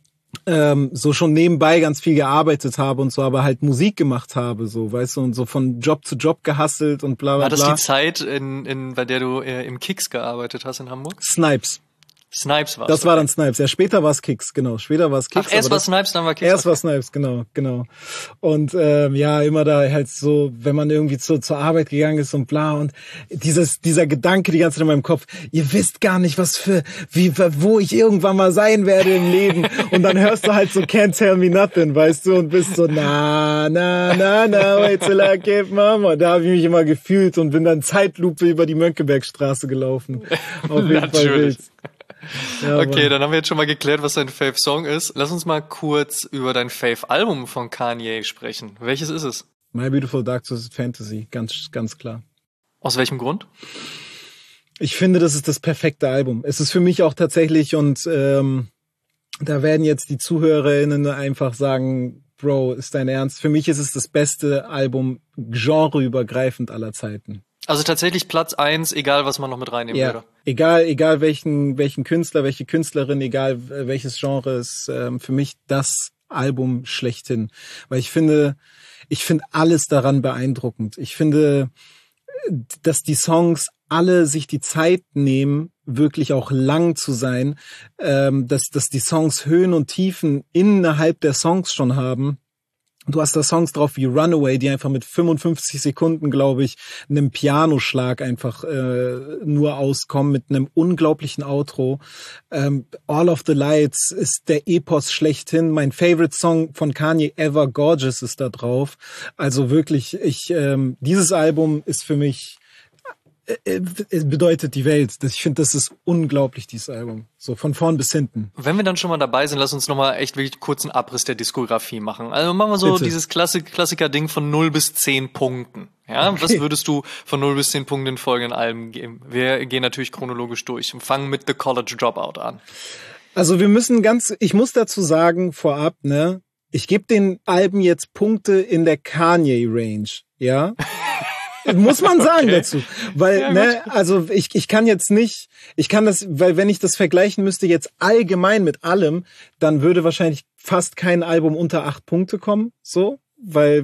so schon nebenbei ganz viel gearbeitet habe und so, aber halt Musik gemacht habe, so, weißt du, und so von Job zu Job gehustelt und bla bla bla. War das die Zeit, bei der du im Kicks gearbeitet hast in Hamburg? Snipes war das. War dann Snipes. Ja, später war es Kicks, genau. Später war es Kicks. Ach, erst war Snipes, dann war Kicks. Erst war Snipes, genau. Und ja, immer da halt so, wenn man irgendwie zur Arbeit gegangen ist und bla und dieser Gedanke die ganze Zeit in meinem Kopf, ihr wisst gar nicht, wo ich irgendwann mal sein werde im Leben. Und dann hörst du halt so Can't Tell Me Nothing, weißt du, und bist so na, wait till I give mama. Da habe ich mich immer gefühlt und bin dann Zeitlupe über die Mönckebergstraße gelaufen. Auf jeden Fall wild. Ja, okay, dann haben wir jetzt schon mal geklärt, was dein Fave-Song ist. Lass uns mal kurz über dein Fave-Album von Kanye sprechen. Welches ist es? My Beautiful Dark Twisted Fantasy, ganz klar. Aus welchem Grund? Ich finde, das ist das perfekte Album. Es ist für mich auch tatsächlich, und da werden jetzt die ZuhörerInnen einfach sagen, Bro, ist dein Ernst? Für mich ist es das beste Album genreübergreifend aller Zeiten. Also tatsächlich Platz 1, egal was man noch mit reinnehmen würde. Egal welchen Künstler, welche Künstlerin, egal welches Genre, ist für mich das Album schlechthin. Weil ich finde alles daran beeindruckend. Ich finde, dass die Songs alle sich die Zeit nehmen, wirklich auch lang zu sein, dass die Songs Höhen und Tiefen innerhalb der Songs schon haben. Du hast da Songs drauf wie Runaway, die einfach mit 55 Sekunden, glaube ich, einem Pianoschlag einfach nur auskommen, mit einem unglaublichen Outro. All of the Lights ist der Epos schlechthin. Mein Favorite Song von Kanye ever, Gorgeous, ist da drauf. Also wirklich, dieses Album ist für mich, es bedeutet die Welt. Ich finde, das ist unglaublich, dieses Album. So von vorn bis hinten. Wenn wir dann schon mal dabei sind, lass uns nochmal echt wirklich kurzen Abriss der Diskografie machen. Also machen wir so Bitte. Dieses Klassiker-Ding von 0 bis 10 Punkten. Ja, okay. Was würdest du von 0 bis 10 Punkten in folgenden Alben geben? Wir gehen natürlich chronologisch durch und fangen mit The College Dropout an. Also ich muss dazu sagen, vorab, ne, ich gebe den Alben jetzt Punkte in der Kanye-Range, ja. Muss man sagen dazu. Weil, ja, ne, also ich kann das, weil wenn ich das vergleichen müsste jetzt allgemein mit allem, dann würde wahrscheinlich fast kein Album unter 8 Punkte kommen, so. Weil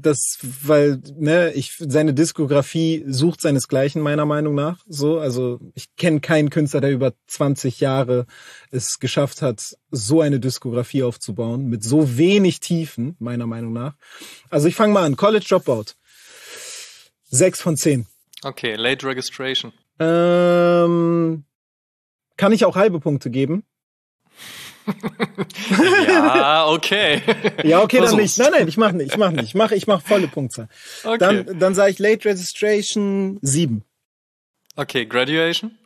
seine Diskografie sucht seinesgleichen, meiner Meinung nach, so. Also ich kenne keinen Künstler, der über 20 Jahre es geschafft hat, so eine Diskografie aufzubauen, mit so wenig Tiefen, meiner Meinung nach. Also ich fange mal an. College Dropout. 6 von 10. Okay, Late Registration. Kann ich auch halbe Punkte geben? Ja, okay. Ja, okay, dann nicht. Nein, ich mach nicht. Ich mach volle Punktzahl. Okay. Dann sage ich Late Registration 7. Okay, Graduation?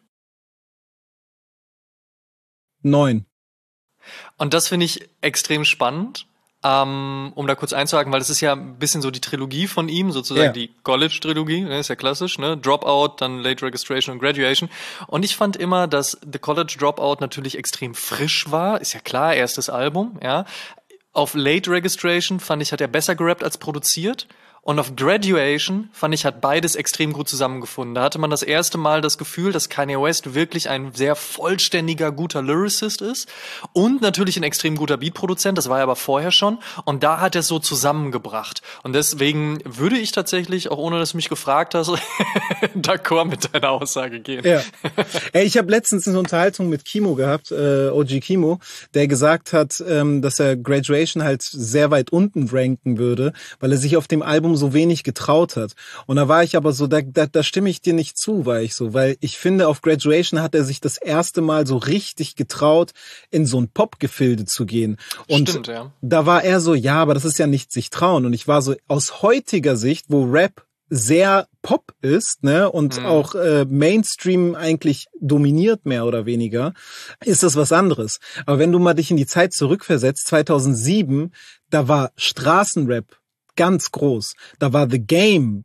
9. Und das finde ich extrem spannend. Um da kurz einzuhaken, weil das ist ja ein bisschen so die Trilogie von ihm, sozusagen die College-Trilogie, ne, ist ja klassisch, ne, Dropout, dann Late Registration und Graduation. Und ich fand immer, dass The College Dropout natürlich extrem frisch war, ist ja klar, erstes Album, ja. Auf Late Registration fand ich, hat er besser gerappt als produziert. Und auf Graduation, fand ich, hat beides extrem gut zusammengefunden. Da hatte man das erste Mal das Gefühl, dass Kanye West wirklich ein sehr vollständiger, guter Lyricist ist und natürlich ein extrem guter Beatproduzent, das war er aber vorher schon. Und da hat er es so zusammengebracht. Und deswegen würde ich tatsächlich, auch ohne dass du mich gefragt hast, d'accord mit deiner Aussage gehen. Ja. Ey, ich habe letztens eine Unterhaltung mit Kimo gehabt, OG Kimo, der gesagt hat, dass er Graduation halt sehr weit unten ranken würde, weil er sich auf dem Album so wenig getraut hat. Und da war ich aber so, da stimme ich dir nicht zu, war ich so, weil ich finde, auf Graduation hat er sich das erste Mal so richtig getraut, in so ein Popgefilde zu gehen. Und Stimmt, ja. Da war er so, ja, aber das ist ja nicht sich trauen. Und ich war so, aus heutiger Sicht, wo Rap sehr Pop ist, ne, und auch Mainstream eigentlich dominiert, mehr oder weniger, ist das was anderes. Aber wenn du mal dich in die Zeit zurückversetzt, 2007, da war Straßenrap ganz groß. Da war The Game,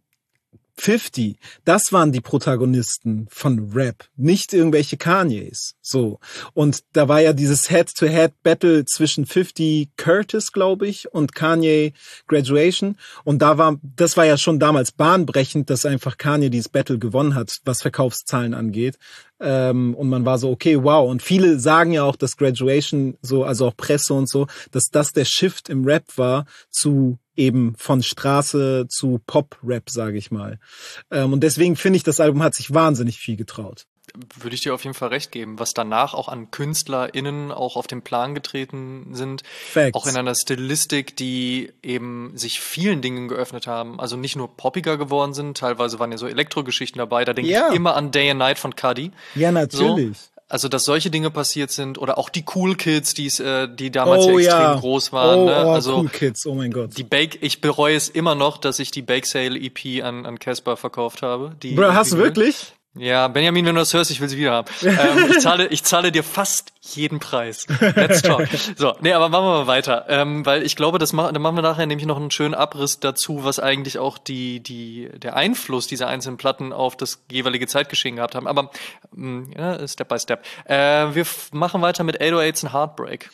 50, das waren die Protagonisten von Rap, nicht irgendwelche Kanyes, so. Und da war ja dieses Head-to-Head-Battle zwischen 50 Curtis, glaube ich, und Kanye Graduation. Und das war ja schon damals bahnbrechend, dass einfach Kanye dieses Battle gewonnen hat, was Verkaufszahlen angeht. Und man war so, okay, wow. Und viele sagen ja auch, dass Graduation so, also auch Presse und so, dass das der Shift im Rap war zu eben von Straße zu Pop-Rap, sage ich mal. Und deswegen finde ich, das Album hat sich wahnsinnig viel getraut. Würde ich dir auf jeden Fall recht geben, was danach auch an KünstlerInnen auch auf den Plan getreten sind. Facts. Auch in einer Stilistik, die eben sich vielen Dingen geöffnet haben. Also nicht nur poppiger geworden sind, teilweise waren ja so Elektrogeschichten dabei. Da denke ich immer an Day and Night von Cudi. Ja, natürlich. So. Also, dass solche Dinge passiert sind oder auch die Cool Kids, die damals extrem groß waren. Ne? Also Cool Kids, oh mein Gott. Ich bereue es immer noch, dass ich die Bake Sale EP an Casper verkauft habe. Bro, hast du wirklich? Ja, Benjamin, wenn du das hörst, ich will sie wieder haben. Ich zahle dir fast jeden Preis. Let's talk. So, nee, aber machen wir mal weiter. Weil ich glaube, dann machen wir nachher nämlich noch einen schönen Abriss dazu, was eigentlich auch der Einfluss dieser einzelnen Platten auf das jeweilige Zeitgeschehen gehabt haben. Aber ja, Step by Step. Wir machen weiter mit 808s and Heartbreak.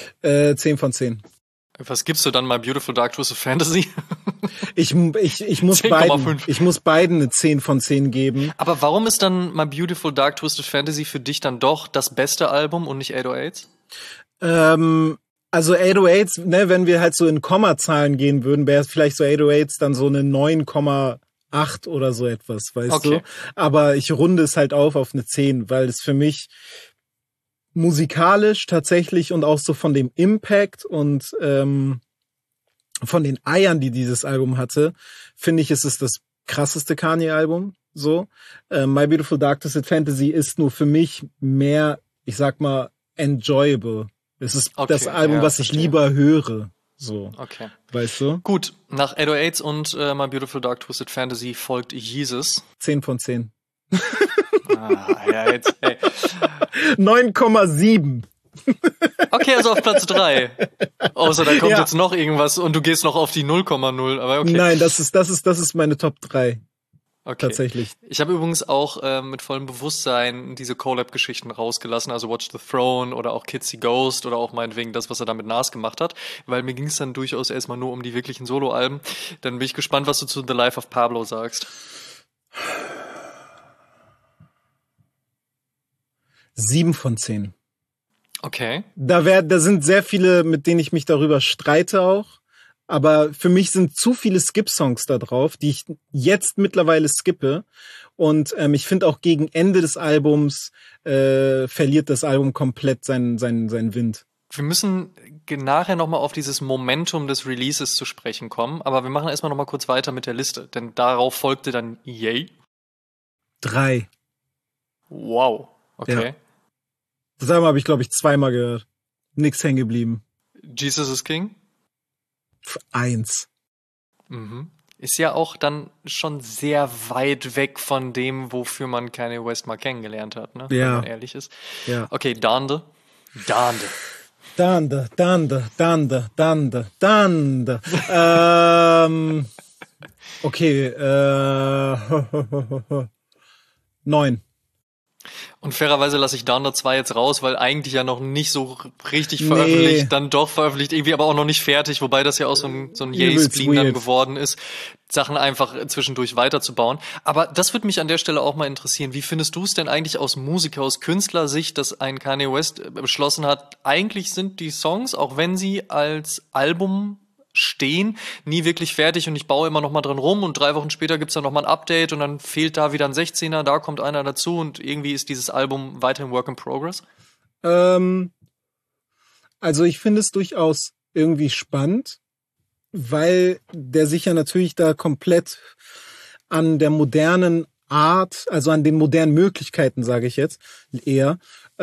10 von 10. Was gibst du dann My Beautiful Dark Twisted Fantasy? Ich muss beiden eine 10 von 10 geben. Aber warum ist dann My Beautiful Dark Twisted Fantasy für dich dann doch das beste Album und nicht 808s? Also 808s, ne, wenn wir halt so in Kommazahlen gehen würden, wäre es vielleicht so 808s dann so eine 9,8 oder so etwas, weißt du? Aber ich runde es halt auf eine 10, weil es für mich musikalisch tatsächlich und auch so von dem Impact und von den Eiern, die dieses Album hatte, finde ich, ist es das krasseste Kanye-Album. So, My Beautiful Dark Twisted Fantasy ist nur für mich mehr, ich sag mal, enjoyable. Es ist das Album, was ich lieber höre. So, weißt du? Gut, nach 808s und My Beautiful Dark Twisted Fantasy folgt Jesus. 10 von 10. Ja, jetzt, ey. 9,7. Okay, also auf Platz 3. Außer da kommt jetzt noch irgendwas und du gehst noch auf die 0,0, aber okay. Nein, das ist meine Top 3. Okay. Tatsächlich. Ich habe übrigens auch mit vollem Bewusstsein diese Collab-Geschichten rausgelassen, also Watch the Throne oder auch Kids See Ghost oder auch meinetwegen das, was er da mit Nas gemacht hat, weil mir ging es dann durchaus erstmal nur um die wirklichen Solo-Alben. Dann bin ich gespannt, was du zu The Life of Pablo sagst. 7 von 10. Okay. Da sind sehr viele, mit denen ich mich darüber streite auch. Aber für mich sind zu viele Skip-Songs da drauf, die ich jetzt mittlerweile skippe. Und ich finde auch gegen Ende des Albums verliert das Album komplett seinen Wind. Wir müssen nachher nochmal auf dieses Momentum des Releases zu sprechen kommen. Aber wir machen erstmal nochmal kurz weiter mit der Liste. Denn darauf folgte dann Yay. 3. Wow. Okay. Ja. Das Album habe ich, glaube ich, 2-mal gehört. Nix hängen geblieben. Jesus is King? 1. Mhm. Ist ja auch dann schon sehr weit weg von dem, wofür man Kanye West mal kennengelernt hat, ne? Ja. Wenn man ehrlich ist. Ja. Okay, Dande. Okay, 9. Und fairerweise lasse ich Donda 2 jetzt raus, weil eigentlich ja noch nicht so richtig veröffentlicht, dann doch veröffentlicht, irgendwie aber auch noch nicht fertig, wobei das ja auch so ein Yay-Spleen dann geworden ist, Sachen einfach zwischendurch weiterzubauen. Aber das würde mich an der Stelle auch mal interessieren. Wie findest du es denn eigentlich aus Musiker, aus Künstlersicht, dass ein Kanye West beschlossen hat, eigentlich sind die Songs, auch wenn sie als Album stehen, nie wirklich fertig und ich baue immer noch mal dran rum und 3 Wochen später gibt's dann noch mal ein Update und dann fehlt da wieder ein 16er, da kommt einer dazu und irgendwie ist dieses Album weiterhin Work in Progress? Also ich finde es durchaus irgendwie spannend, weil der sich ja natürlich da komplett an der modernen Art, also an den modernen Möglichkeiten, sage ich jetzt, eher,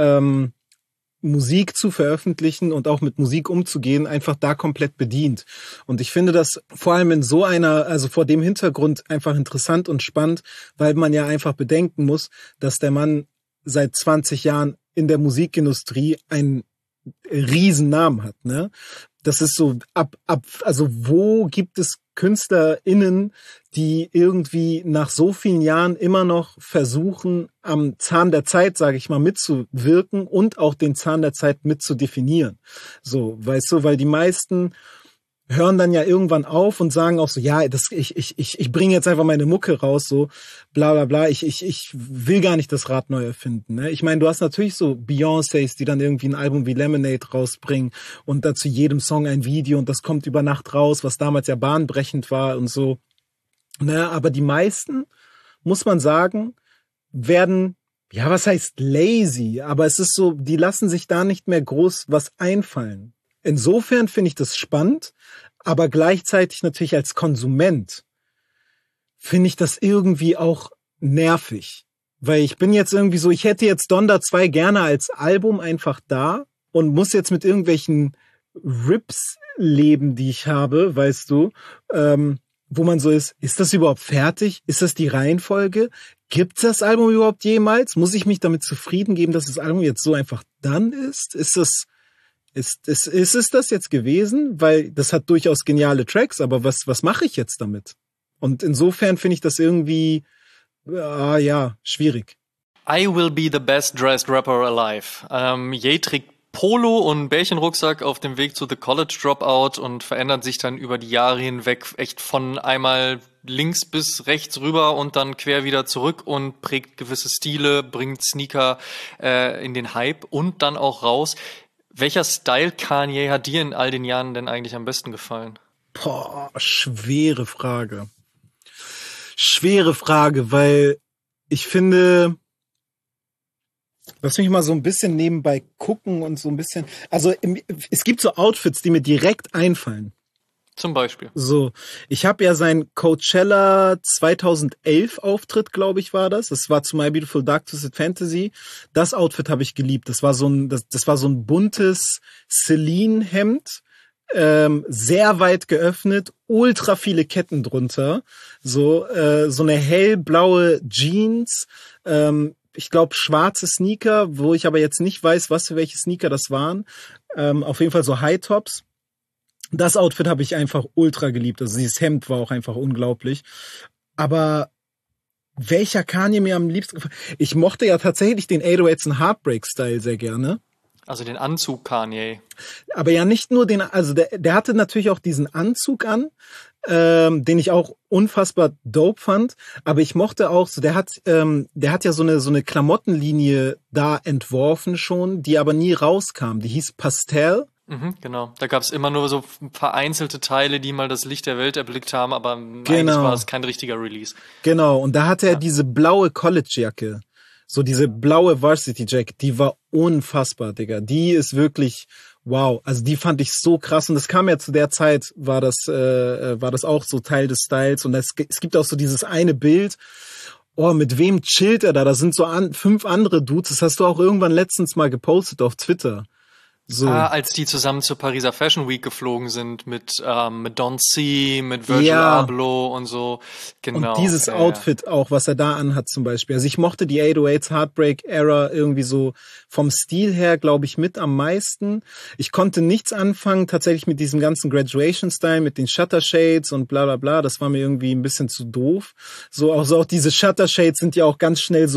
Musik zu veröffentlichen und auch mit Musik umzugehen, einfach da komplett bedient. Und ich finde das vor allem in so einer, also vor dem Hintergrund einfach interessant und spannend, weil man ja einfach bedenken muss, dass der Mann seit 20 Jahren in der Musikindustrie einen Riesennamen hat, ne? Das ist so also wo gibt es KünstlerInnen, die irgendwie nach so vielen Jahren immer noch versuchen, am Zahn der Zeit, sage ich mal, mitzuwirken und auch den Zahn der Zeit mitzudefinieren. So, weißt du, weil die meisten hören dann ja irgendwann auf und sagen auch so, ja, ich bringe jetzt einfach meine Mucke raus, so bla bla bla, ich will gar nicht das Rad neu erfinden. Ne? Ich meine, du hast natürlich so Beyoncés, die dann irgendwie ein Album wie Lemonade rausbringen und dazu jedem Song ein Video und das kommt über Nacht raus, was damals ja bahnbrechend war und so. Ne? Aber die meisten, muss man sagen, werden, ja, was heißt lazy, aber es ist so, die lassen sich da nicht mehr groß was einfallen. Insofern finde ich das spannend, aber gleichzeitig natürlich als Konsument finde ich das irgendwie auch nervig. Weil ich bin jetzt irgendwie so, ich hätte jetzt Donda 2 gerne als Album einfach da und muss jetzt mit irgendwelchen Rips leben, die ich habe, weißt du, wo man so ist das überhaupt fertig? Ist das die Reihenfolge? Gibt's das Album überhaupt jemals? Muss ich mich damit zufrieden geben, dass das Album jetzt so einfach done ist? Ist es das jetzt gewesen? Weil das hat durchaus geniale Tracks, aber was mache ich jetzt damit? Und insofern finde ich das irgendwie, schwierig. I will be the best dressed rapper alive. Ye trägt Polo und Bärchenrucksack auf dem Weg zu The College Dropout und verändert sich dann über die Jahre hinweg echt von einmal links bis rechts rüber und dann quer wieder zurück und prägt gewisse Stile, bringt Sneaker in den Hype und dann auch raus. Welcher Style Kanye hat dir in all den Jahren denn eigentlich am besten gefallen? Boah, schwere Frage. Schwere Frage, weil ich finde, lass mich mal so ein bisschen nebenbei gucken und so ein bisschen, also es gibt so Outfits, die mir direkt einfallen. Zum Beispiel. So, ich habe ja sein Coachella 2011 Auftritt, glaube ich, war das. Das war zu My Beautiful Dark Twisted Fantasy. Das Outfit habe ich geliebt. Das war so ein buntes Celine-Hemd, sehr weit geöffnet, ultra viele Ketten drunter. So eine hellblaue Jeans. Ich glaube, schwarze Sneaker, wo ich aber jetzt nicht weiß, was für welche Sneaker das waren. Auf jeden Fall so High-Tops. Das Outfit habe ich einfach ultra geliebt. Also dieses Hemd war auch einfach unglaublich. Aber welcher Kanye mir am liebsten gefallen? Ich mochte ja tatsächlich den 808s and Heartbreak-Style sehr gerne. Also den Anzug Kanye. Aber ja nicht nur den, also der hatte natürlich auch diesen Anzug an, den ich auch unfassbar dope fand. Aber ich mochte auch so, der hat ja so eine Klamottenlinie da entworfen schon, die aber nie rauskam. Die hieß Pastel. Genau. Da gab es immer nur so vereinzelte Teile, die mal das Licht der Welt erblickt haben, aber eigentlich war es kein richtiger Release. Genau. Und da hatte er diese blaue College-Jacke. So diese blaue Varsity-Jacket, die war unfassbar, Digga. Die ist wirklich, wow. Also die fand ich so krass. Und das kam ja zu der Zeit, war das auch so Teil des Styles. Und es gibt auch so dieses eine Bild, oh, mit wem chillt er da? Da sind so 5 andere Dudes. Das hast du auch irgendwann letztens mal gepostet auf Twitter. So. Als die zusammen zur Pariser Fashion Week geflogen sind mit Don C, mit Virgil Abloh und so. Genau. Und dieses Outfit auch, was er da anhat zum Beispiel. Also ich mochte die 808s Heartbreak Era irgendwie so vom Stil her, glaube ich, mit am meisten. Ich konnte nichts anfangen tatsächlich mit diesem ganzen Graduation-Style, mit den Shutter Shades und bla bla bla. Das war mir irgendwie ein bisschen zu doof. So auch diese Shutter Shades sind ja auch ganz schnell so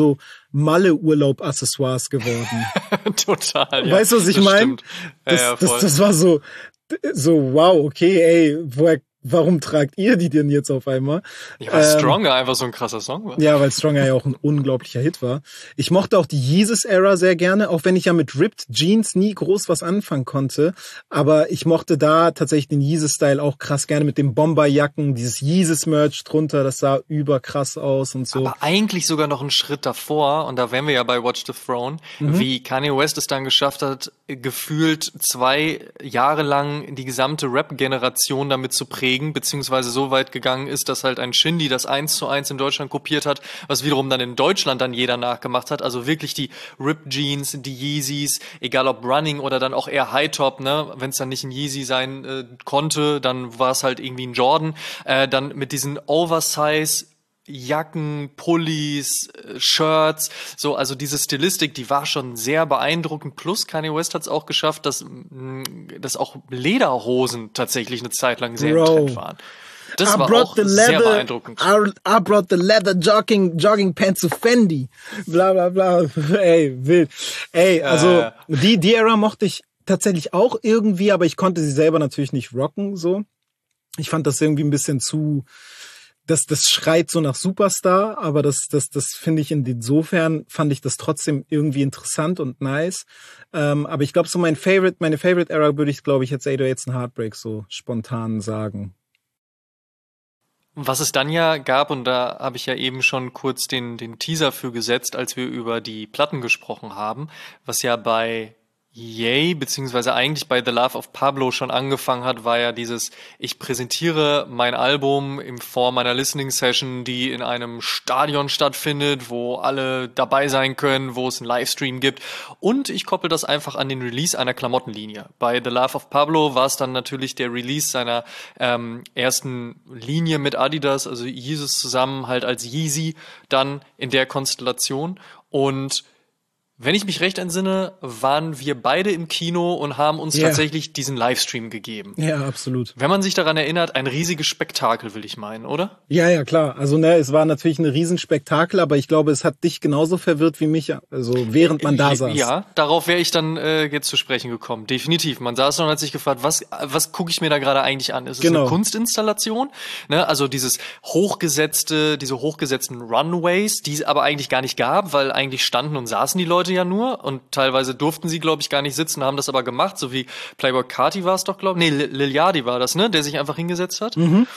Malle-Urlaub-Accessoires geworden. Total, ja. Weißt du, was ich meine? Das war so, wow, okay, ey, warum tragt ihr die denn jetzt auf einmal? Ja, weil Stronger einfach so ein krasser Song war. Ja, weil Stronger ja auch ein unglaublicher Hit war. Ich mochte auch die Yeezus-Era sehr gerne, auch wenn ich ja mit Ripped Jeans nie groß was anfangen konnte. Aber ich mochte da tatsächlich den Yeezus-Style auch krass gerne mit den Bomberjacken, dieses Yeezus-Merch drunter, das sah überkrass aus und so. Aber eigentlich sogar noch einen Schritt davor, und da wären wir ja bei Watch the Throne, wie Kanye West es dann geschafft hat, gefühlt 2 Jahre lang die gesamte Rap-Generation damit zu prägen, beziehungsweise so weit gegangen ist, dass halt ein Shindy das 1:1 in Deutschland kopiert hat, was wiederum dann in Deutschland dann jeder nachgemacht hat. Also wirklich die Ripped Jeans, die Yeezys, egal ob Running oder dann auch eher High Top, ne, wenn es dann nicht ein Yeezy sein konnte, dann war es halt irgendwie ein Jordan. Dann mit diesen Oversize Jacken, Pullis, Shirts, so, also diese Stilistik, die war schon sehr beeindruckend. Plus Kanye West hat es auch geschafft, dass auch Lederhosen tatsächlich eine Zeit lang sehr im Trend waren. Das war auch sehr beeindruckend. I brought the leather jogging pants to Fendi. Bla bla bla. Ey, wild. Ey, also die Era mochte ich tatsächlich auch irgendwie, aber ich konnte sie selber natürlich nicht rocken, so. Ich fand das irgendwie ein bisschen zu... Das schreit so nach Superstar, aber das finde ich insofern fand ich das trotzdem irgendwie interessant und nice. Aber ich glaube, so meine Favorite Era würde ich, glaube ich, jetzt 808s and Heartbreak so spontan sagen. Was es dann ja gab, und da habe ich ja eben schon kurz den Teaser für gesetzt, als wir über die Platten gesprochen haben, was ja bei Ye, beziehungsweise eigentlich bei The Love of Pablo schon angefangen hat, war ja dieses, ich präsentiere mein Album in Form einer Listening-Session, die in einem Stadion stattfindet, wo alle dabei sein können, wo es einen Livestream gibt, und ich koppel das einfach an den Release einer Klamottenlinie. Bei The Love of Pablo war es dann natürlich der Release seiner ersten Linie mit Adidas, also Yeezus zusammen halt als Yeezy, dann in der Konstellation, und wenn ich mich recht entsinne, waren wir beide im Kino und haben uns tatsächlich diesen Livestream gegeben. Ja, absolut. Wenn man sich daran erinnert, ein riesiges Spektakel, will ich meinen, oder? Ja, klar. Also es war natürlich ein Riesenspektakel, aber ich glaube, es hat dich genauso verwirrt wie mich, also während man da saß. Ja, darauf wäre ich dann jetzt zu sprechen gekommen. Definitiv. Man saß und hat sich gefragt, was gucke ich mir da gerade eigentlich an? Ist es eine Kunstinstallation? Ne? Also diese hochgesetzten Runways, die es aber eigentlich gar nicht gab, weil eigentlich standen und saßen die Leute ja nur, und teilweise durften sie, glaube ich, gar nicht sitzen, haben das aber gemacht, so wie Playboi Carti war es doch, glaube ich. Nee, Lil Yachty war das, ne, der sich einfach hingesetzt hat.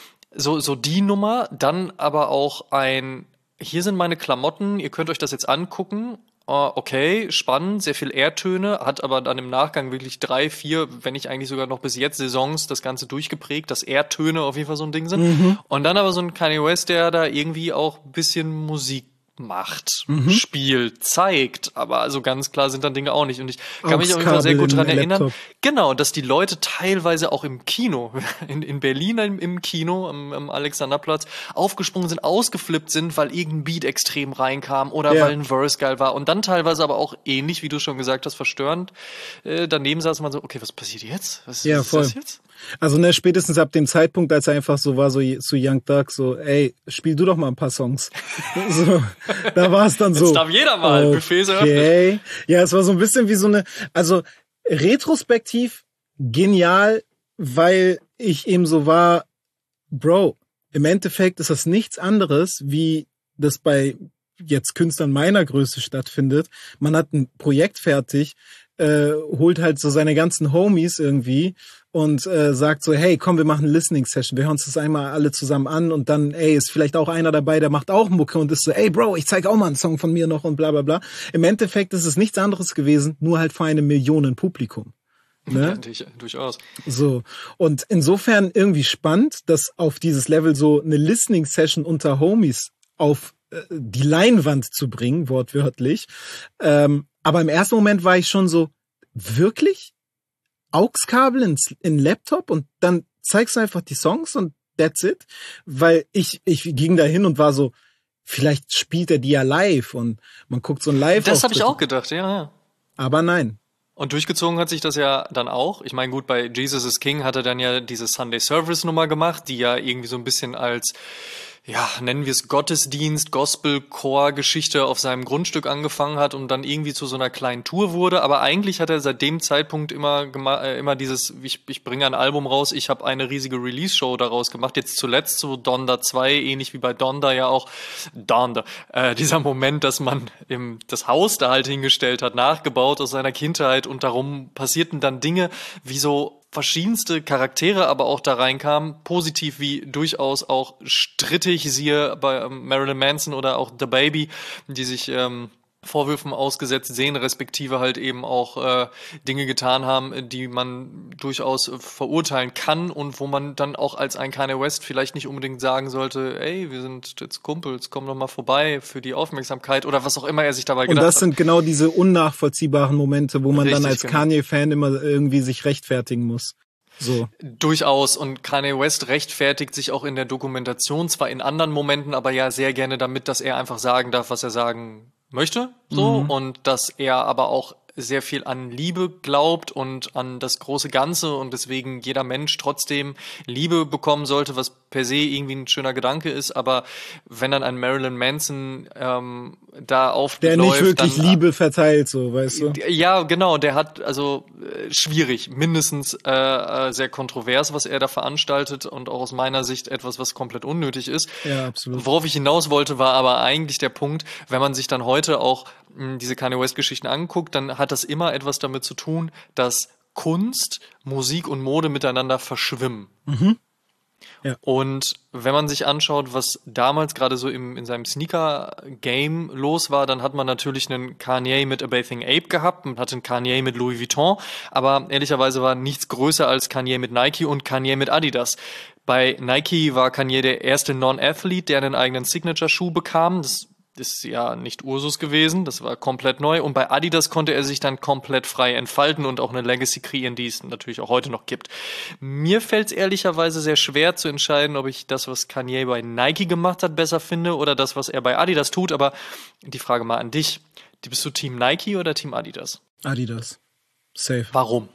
So die Nummer, dann aber auch hier sind meine Klamotten, ihr könnt euch das jetzt angucken. Okay, spannend, sehr viel Erdtöne, hat aber dann im Nachgang wirklich 3, 4, wenn nicht eigentlich sogar noch bis jetzt Saisons das Ganze durchgeprägt, dass Erdtöne auf jeden Fall so ein Ding sind. Und dann aber so ein Kanye West, der da irgendwie auch ein bisschen Musik macht, spielt, zeigt, aber also ganz klar sind dann Dinge auch nicht. Und ich kann mich auf jeden Fall sehr gut daran erinnern, genau, dass die Leute teilweise auch im Kino, in Berlin im Kino, am Alexanderplatz, aufgesprungen sind, ausgeflippt sind, weil irgendein Beat extrem reinkam oder weil ein Verse geil war, und dann teilweise aber auch ähnlich, wie du schon gesagt hast, verstörend. Daneben saß man so, okay, was passiert jetzt? Was ist das jetzt? Also spätestens ab dem Zeitpunkt, als er einfach so war, so zu Young Thug, so, ey, spiel du doch mal ein paar Songs. So, da war es dann so. Jetzt darf jeder mal, Buffets eröffnet. Ja, es war so ein bisschen wie so also retrospektiv genial, weil ich eben so war, Bro, im Endeffekt ist das nichts anderes, wie das bei jetzt Künstlern meiner Größe stattfindet. Man hat ein Projekt fertig, holt halt so seine ganzen Homies irgendwie und sagt so, hey, komm, wir machen eine Listening-Session, wir hören uns das einmal alle zusammen an, und dann, ist vielleicht auch einer dabei, der macht auch Mucke und ist so, ey, Bro, ich zeig auch mal einen Song von mir noch und bla bla bla. Im Endeffekt ist es nichts anderes gewesen, nur halt vor einem Millionen-Publikum. Ne? Ja, durchaus. So. Und insofern irgendwie spannend, dass auf dieses Level so eine Listening-Session unter Homies auf die Leinwand zu bringen, wortwörtlich. Aber im ersten Moment war ich schon so, wirklich? AUX-Kabel in Laptop und dann zeigst du einfach die Songs und that's it? Weil ich ging da hin und war so, vielleicht spielt er die ja live und man guckt so ein Live-Auftritt. Das habe ich auch gedacht, ja. Aber nein. Und durchgezogen hat sich das ja dann auch. Ich meine, gut, bei Jesus is King hat er dann ja diese Sunday Service Nummer gemacht, die ja irgendwie so ein bisschen als ja, nennen wir es Gottesdienst, Gospel-Chor-Geschichte auf seinem Grundstück angefangen hat und dann irgendwie zu so einer kleinen Tour wurde. Aber eigentlich hat er seit dem Zeitpunkt immer dieses, ich bringe ein Album raus, ich habe eine riesige Release-Show daraus gemacht. Jetzt zuletzt so Donda 2, ähnlich wie bei Donda ja auch. Donda, dieser Moment, dass man das Haus da halt hingestellt hat, nachgebaut aus seiner Kindheit und darum passierten dann Dinge wie so verschiedenste Charaktere aber auch da reinkamen, positiv wie durchaus auch strittig, siehe bei Marilyn Manson oder auch The Baby, die sich Vorwürfen ausgesetzt sehen, respektive halt eben auch Dinge getan haben, die man durchaus verurteilen kann und wo man dann auch als ein Kanye West vielleicht nicht unbedingt sagen sollte, ey, wir sind jetzt Kumpels, komm doch mal vorbei für die Aufmerksamkeit oder was auch immer er sich dabei gedacht hat. Und das sind genau diese unnachvollziehbaren Momente, wo man Richtig, dann als genau. Kanye-Fan immer irgendwie sich rechtfertigen muss. So. Durchaus, und Kanye West rechtfertigt sich auch in der Dokumentation, zwar in anderen Momenten, aber ja sehr gerne damit, dass er einfach sagen darf, was er sagen möchte, so, und dass er aber auch sehr viel an Liebe glaubt und an das große Ganze und deswegen jeder Mensch trotzdem Liebe bekommen sollte, was per se irgendwie ein schöner Gedanke ist, aber wenn dann ein Marilyn Manson da aufläuft, der nicht wirklich dann, Liebe verteilt, so, weißt du? ja, genau, der hat also schwierig, mindestens sehr kontrovers, was er da veranstaltet und auch aus meiner Sicht etwas, was komplett unnötig ist. Ja, absolut. Worauf ich hinaus wollte, war aber eigentlich der Punkt, wenn man sich dann heute auch diese Kanye West-Geschichten anguckt, dann hat das immer etwas damit zu tun, dass Kunst, Musik und Mode miteinander verschwimmen. Ja. Und wenn man sich anschaut, was damals gerade so in seinem Sneaker-Game los war, dann hat man natürlich einen Kanye mit A Bathing Ape gehabt, man hatte einen Kanye mit Louis Vuitton, aber ehrlicherweise war nichts größer als Kanye mit Nike und Kanye mit Adidas. Bei Nike war Kanye der erste Non-Athlete, der einen eigenen Signature-Schuh bekam. Das ist ja nicht Ursus gewesen, das war komplett neu. Und bei Adidas konnte er sich dann komplett frei entfalten und auch eine Legacy kreieren, die es natürlich auch heute noch gibt. Mir fällt es ehrlicherweise sehr schwer zu entscheiden, ob ich das, was Kanye bei Nike gemacht hat, besser finde oder das, was er bei Adidas tut. Aber die Frage mal an dich. Bist du Team Nike oder Team Adidas? Adidas. Safe. Warum?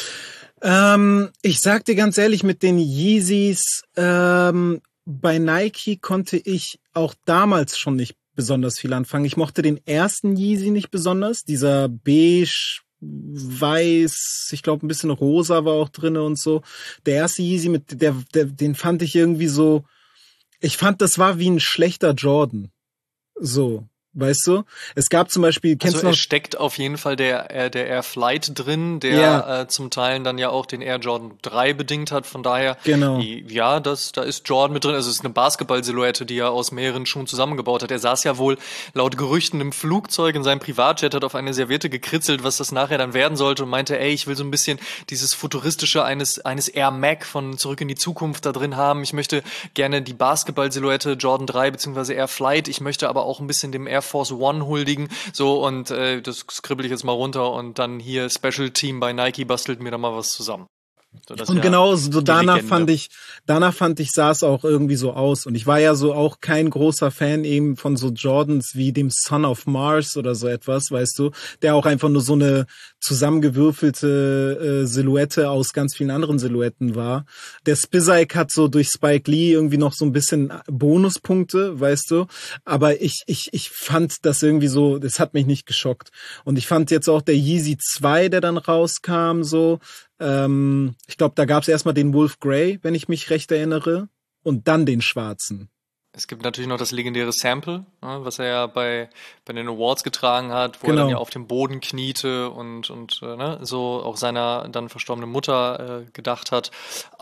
Ich sag dir ganz ehrlich, mit den Yeezys, bei Nike konnte ich auch damals schon nicht besonders viel anfangen. Ich mochte den ersten Yeezy nicht besonders. Dieser beige, weiß, ich glaube ein bisschen rosa war auch drinne und so. Der erste Yeezy, den fand ich irgendwie so, ich fand, das war wie ein schlechter Jordan. So. Weißt du? Es gab zum Beispiel, kennst du noch? Es steckt auf jeden Fall der Air Flight drin, der zum Teil dann ja auch den Air Jordan 3 bedingt hat. Von daher, genau. Ja, da ist Jordan mit drin. Also es ist eine Basketball-Silhouette, die er aus mehreren Schuhen zusammengebaut hat. Er saß ja wohl laut Gerüchten im Flugzeug in seinem Privatjet, hat auf eine Serviette gekritzelt, was das nachher dann werden sollte und meinte, ey, ich will so ein bisschen dieses Futuristische eines Air Mac von Zurück in die Zukunft da drin haben. Ich möchte gerne die Basketball-Silhouette Jordan 3 bzw. Air Flight. Ich möchte aber auch ein bisschen dem Air Force One huldigen, so, und das skribbel ich jetzt mal runter und dann hier Special Team bei Nike bastelt mir da mal was zusammen. So, und genau so danach fand ich, sah es auch irgendwie so aus. Und ich war ja so auch kein großer Fan eben von so Jordans wie dem Son of Mars oder so etwas, weißt du, der auch einfach nur so eine zusammengewürfelte Silhouette aus ganz vielen anderen Silhouetten war. Der Spizike hat so durch Spike Lee irgendwie noch so ein bisschen Bonuspunkte, weißt du. Aber ich fand das irgendwie so, das hat mich nicht geschockt. Und ich fand jetzt auch der Yeezy 2, der dann rauskam, so, ich glaube, da gab es erstmal den Wolf Grey, wenn ich mich recht erinnere, und dann den schwarzen. Es gibt natürlich noch das legendäre Sample, was er ja bei den Awards getragen hat, wo Genau. er dann ja auf dem Boden kniete und so auch seiner dann verstorbenen Mutter gedacht hat.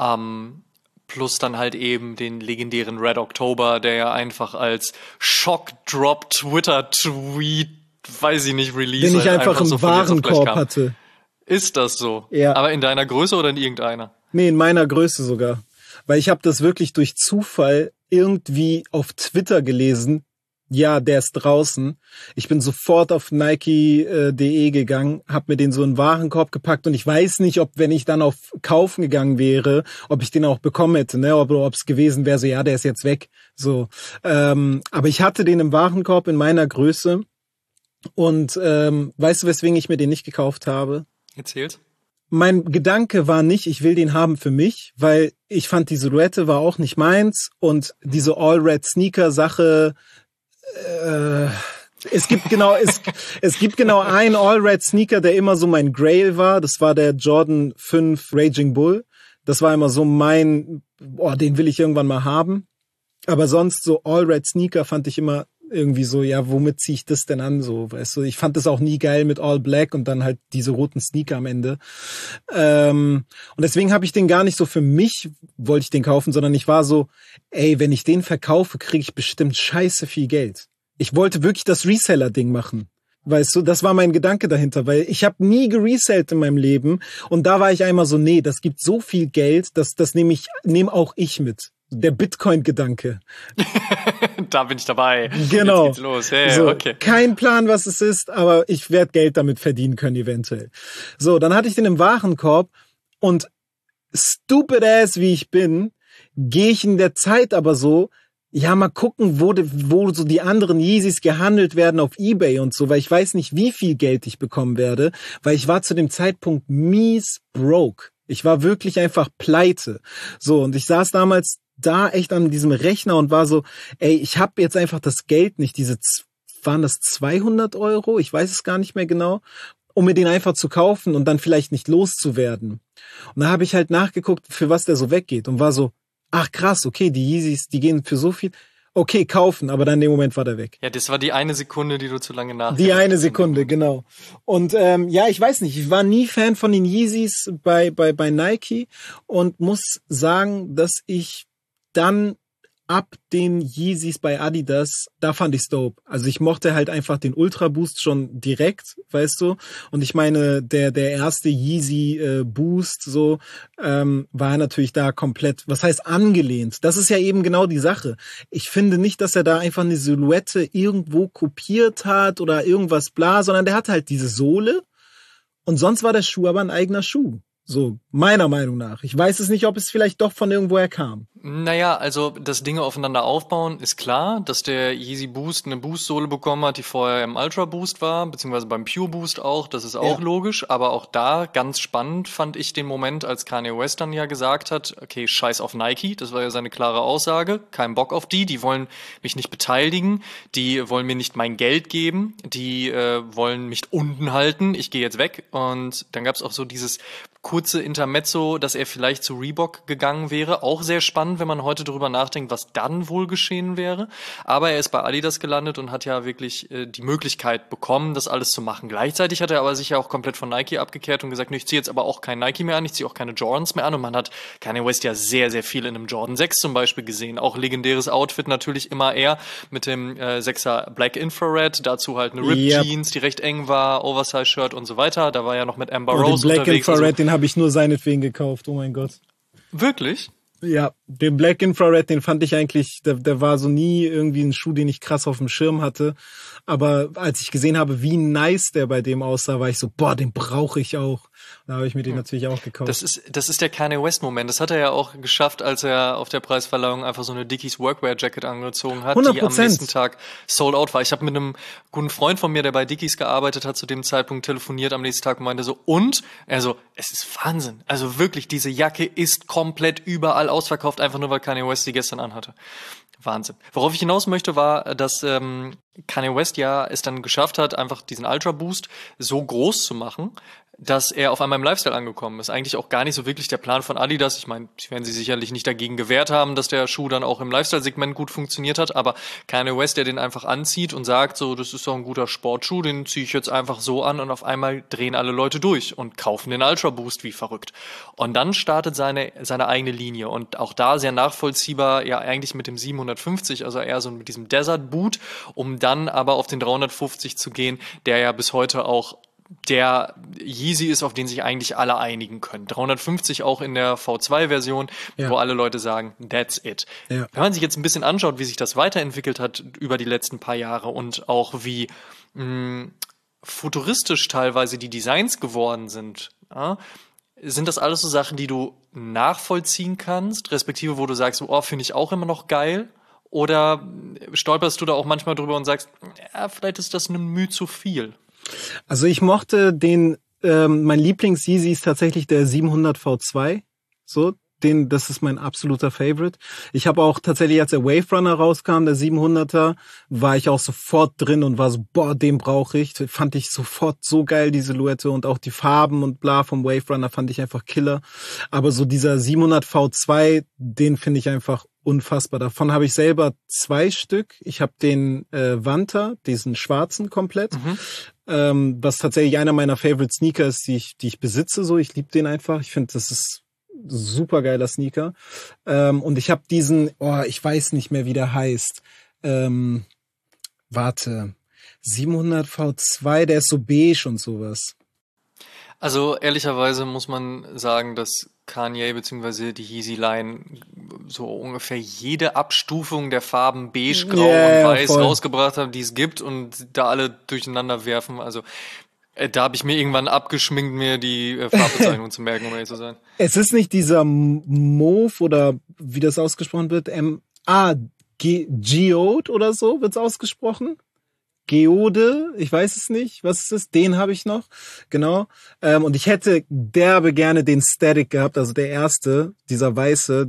Plus dann halt eben den legendären Red October, der ja einfach als Shock-Drop-Twitter-Tweet, weiß ich nicht, Release. Den ich halt einfach so im von jetzt auf gleich Warenkorb kam. hatte. Ist das so? Ja. Aber in deiner Größe oder in irgendeiner? Nee, in meiner Größe sogar. Weil ich habe das wirklich durch Zufall irgendwie auf Twitter gelesen. Ja, der ist draußen. Ich bin sofort auf Nike.de gegangen, habe mir den so in den Warenkorb gepackt und ich weiß nicht, ob, wenn ich dann auf Kaufen gegangen wäre, ob ich den auch bekommen hätte, ne? Ob es gewesen wäre, so ja, der ist jetzt weg. So, aber ich hatte den im Warenkorb in meiner Größe und weißt du, weswegen ich mir den nicht gekauft habe? Erzähl's. mein Gedanke war nicht, ich will den haben für mich, weil ich fand, die Silhouette war auch nicht meins und diese All-Red-Sneaker-Sache, es gibt genau einen All-Red-Sneaker, der immer so mein Grail war. Das war der Jordan 5 Raging Bull. Das war immer so den will ich irgendwann mal haben. Aber sonst so All-Red-Sneaker fand ich immer irgendwie so, ja, womit ziehe ich das denn an? So, weißt du, ich fand das auch nie geil mit All Black und dann halt diese roten Sneaker am Ende. Und deswegen habe ich den gar nicht so für mich, wollte ich den kaufen, sondern ich war so, ey, wenn ich den verkaufe, kriege ich bestimmt scheiße viel Geld. Ich wollte wirklich das Reseller-Ding machen. Weißt du, das war mein Gedanke dahinter, weil ich habe nie geresellt in meinem Leben und da war ich einmal so, nee, das gibt so viel Geld, das nehme auch ich mit. Der Bitcoin-Gedanke. Da bin ich dabei. Genau. Jetzt geht's los. Hey, so, okay. Kein Plan, was es ist, aber ich werde Geld damit verdienen können eventuell. So, dann hatte ich den im Warenkorb und stupid ass wie ich bin, gehe ich in der Zeit aber so, ja, mal gucken, wo so die anderen Yeezys gehandelt werden auf eBay und so, weil ich weiß nicht, wie viel Geld ich bekommen werde, weil ich war zu dem Zeitpunkt mies broke. Ich war wirklich einfach pleite. So, und ich saß damals da echt an diesem Rechner und war so, ey, ich habe jetzt einfach das Geld nicht, waren das 200 Euro? Ich weiß es gar nicht mehr genau, um mir den einfach zu kaufen und dann vielleicht nicht loszuwerden. Und da habe ich halt nachgeguckt, für was der so weggeht und war so, ach krass, okay, die Yeezys, die gehen für so viel. Okay, kaufen, aber dann in dem Moment war der weg. Ja, das war die eine Sekunde, die du zu lange nachgedacht hast. Die eine Sekunde, genau. Und ja, ich weiß nicht, ich war nie Fan von den Yeezys bei Nike und muss sagen, dass ich dann ab den Yeezys bei Adidas, da fand ich's dope. Also ich mochte halt einfach den Ultra Boost schon direkt, weißt du. Und ich meine, der erste Yeezy Boost so war natürlich da komplett, was heißt angelehnt. Das ist ja eben genau die Sache. Ich finde nicht, dass er da einfach eine Silhouette irgendwo kopiert hat oder irgendwas bla, sondern der hat halt diese Sohle und sonst war der Schuh aber ein eigener Schuh. So, meiner Meinung nach. Ich weiß es nicht, ob es vielleicht doch von irgendwoher kam. Naja, also das Dinge aufeinander aufbauen ist klar, dass der Yeezy Boost eine Boost-Sohle bekommen hat, die vorher im Ultra Boost war, beziehungsweise beim Pure Boost auch, das ist auch logisch, aber auch da ganz spannend fand ich den Moment, als Kanye West dann ja gesagt hat, okay, scheiß auf Nike, das war ja seine klare Aussage, kein Bock auf die wollen mich nicht beteiligen, die wollen mir nicht mein Geld geben, die wollen mich unten halten, ich gehe jetzt weg und dann gab's auch so dieses kurze Intermezzo, dass er vielleicht zu Reebok gegangen wäre. Auch sehr spannend, wenn man heute darüber nachdenkt, was dann wohl geschehen wäre. Aber er ist bei Adidas gelandet und hat ja wirklich die Möglichkeit bekommen, das alles zu machen. Gleichzeitig hat er aber sich ja auch komplett von Nike abgekehrt und gesagt, nee, ich ziehe jetzt aber auch kein Nike mehr an, ich ziehe auch keine Jordans mehr an. Und man hat Kanye West ja sehr, sehr viel in einem Jordan 6 zum Beispiel gesehen. Auch legendäres Outfit natürlich immer er mit dem 6er Black Infrared. Dazu halt eine Ripped Jeans, die recht eng war, Oversize-Shirt und so weiter. Da war ja noch mit Amber Rose Black unterwegs. Infrared, den habe ich nur seinetwegen gekauft, oh mein Gott. Wirklich? Ja, den Black Infrared, den fand ich eigentlich, der war so nie irgendwie ein Schuh, den ich krass auf dem Schirm hatte. Aber als ich gesehen habe, wie nice der bei dem aussah, war ich so, boah, den brauche ich auch. Da habe ich mir den natürlich auch gekauft. Das ist der Kanye West-Moment. Das hat er ja auch geschafft, als er auf der Preisverleihung einfach so eine Dickies Workwear-Jacket angezogen hat, 100%. die am nächsten Tag sold out war. Ich habe mit einem guten Freund von mir, der bei Dickies gearbeitet hat, zu dem Zeitpunkt telefoniert am nächsten Tag und meinte so, und? Also, es ist Wahnsinn. Also wirklich, diese Jacke ist komplett überall ausverkauft, einfach nur, weil Kanye West die gestern anhatte. Wahnsinn. Worauf ich hinaus möchte, war, dass Kanye West ja es dann geschafft hat, einfach diesen Ultra Boost so groß zu machen, dass er auf einmal im Lifestyle angekommen ist. Eigentlich auch gar nicht so wirklich der Plan von Adidas. Ich meine, sie werden sich sicherlich nicht dagegen gewehrt haben, dass der Schuh dann auch im Lifestyle-Segment gut funktioniert hat, aber Kanye West, der den einfach anzieht und sagt, so, das ist doch ein guter Sportschuh, den ziehe ich jetzt einfach so an und auf einmal drehen alle Leute durch und kaufen den Ultra Boost wie verrückt. Und dann startet seine eigene Linie und auch da sehr nachvollziehbar, ja eigentlich mit dem 750, also eher so mit diesem Desert Boot, um dann aber auf den 350 zu gehen, der ja bis heute auch der Yeezy ist, auf den sich eigentlich alle einigen können. 350 auch in der V2-Version, wo alle Leute sagen, that's it. Ja. Wenn man sich jetzt ein bisschen anschaut, wie sich das weiterentwickelt hat über die letzten paar Jahre und auch wie futuristisch teilweise die Designs geworden sind, ja, sind das alles so Sachen, die du nachvollziehen kannst, respektive wo du sagst, oh, finde ich auch immer noch geil? Oder stolperst du da auch manchmal drüber und sagst, ja, vielleicht ist das eine Mühe zu viel? Also ich mochte den mein Lieblings-Yeezy ist tatsächlich der 700 V2. So, das ist mein absoluter Favorite. Ich habe auch tatsächlich, als der Wave Runner rauskam, der 700er, war ich auch sofort drin und war so, boah, den brauche ich. Fand ich sofort so geil, die Silhouette, und auch die Farben und bla vom Wave Runner fand ich einfach Killer. Aber so dieser 700 V2, den finde ich einfach unfassbar. Davon habe ich selber 2 Stück. Ich habe den Vanta, diesen schwarzen komplett, was tatsächlich einer meiner Favorite Sneaker ist, die ich besitze. So, ich liebe den einfach. Ich finde, das ist super geiler Sneaker. Und ich habe diesen, ich weiß nicht mehr, wie der heißt. 700 V2, der ist so beige und sowas. Also ehrlicherweise muss man sagen, dass Kanye bzw. die Yeezy-Line so ungefähr jede Abstufung der Farben beige, grau und weiß voll rausgebracht haben, die es gibt, und da alle durcheinander werfen. Also da habe ich mir irgendwann abgeschminkt, mir die Farbbezeichnung zu merken, um ehrlich zu sein. Es ist nicht dieser Mauve oder wie das ausgesprochen wird, Geode oder so wird's ausgesprochen. Geode, ich weiß es nicht, was ist das? Den habe ich noch, genau. Und ich hätte derbe gerne den Static gehabt, also der erste, dieser weiße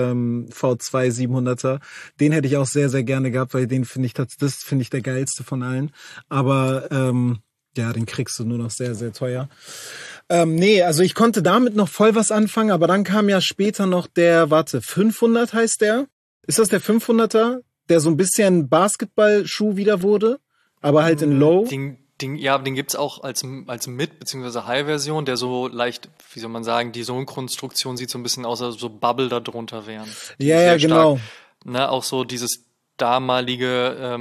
V2 700er, den hätte ich auch sehr, sehr gerne gehabt, weil das finde ich der geilste von allen. Aber ja, den kriegst du nur noch sehr, sehr teuer. Nee, also ich konnte damit noch voll was anfangen, aber dann kam ja später noch der, 500 heißt der? Ist das der 500er, der so ein bisschen Basketballschuh wieder wurde, aber halt in Low? Den gibt's auch als Mid- bzw. High-Version, der so leicht, wie soll man sagen, die Sohlenkonstruktion sieht so ein bisschen aus, als so Bubble da drunter wären. Ja, genau. Ne, auch so dieses damalige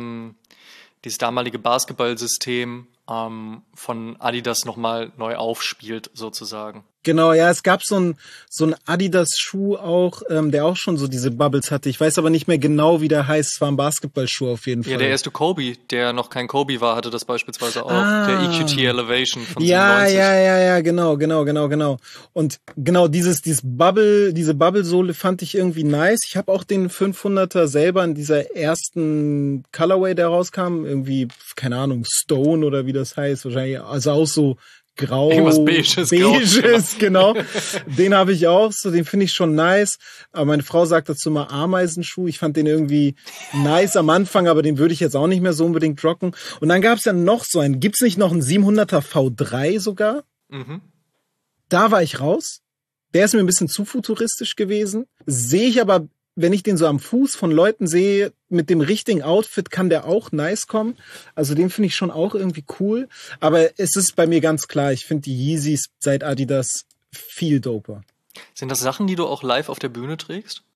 Basketballsystem von Adidas nochmal neu aufspielt, sozusagen. Genau, ja, es gab so ein Adidas-Schuh auch, der auch schon so diese Bubbles hatte. Ich weiß aber nicht mehr genau, wie der heißt. Es war ein Basketballschuh auf jeden Fall. Ja, der erste Kobe, der noch kein Kobe war, hatte das beispielsweise auch. Der EQT Elevation von 97. Ja, genau. Und genau diese Bubble-Sohle fand ich irgendwie nice. Ich habe auch den 500er selber in dieser ersten Colorway, der rauskam. Irgendwie, keine Ahnung, Stone oder wie das heißt. Wahrscheinlich, also auch so grau. Irgendwas Beiges, genau. Den habe ich auch, so, den finde ich schon nice. Aber meine Frau sagt dazu mal Ameisenschuh. Ich fand den irgendwie nice am Anfang, aber den würde ich jetzt auch nicht mehr so unbedingt rocken. Und dann gab es ja noch so einen, gibt's nicht noch einen 700er V3 sogar? Mhm. Da war ich raus. Der ist mir ein bisschen zu futuristisch gewesen. Sehe ich aber, wenn ich den so am Fuß von Leuten sehe, mit dem richtigen Outfit kann der auch nice kommen. Also den finde ich schon auch irgendwie cool. Aber es ist bei mir ganz klar, ich finde die Yeezys seit Adidas viel doper. Sind das Sachen, die du auch live auf der Bühne trägst?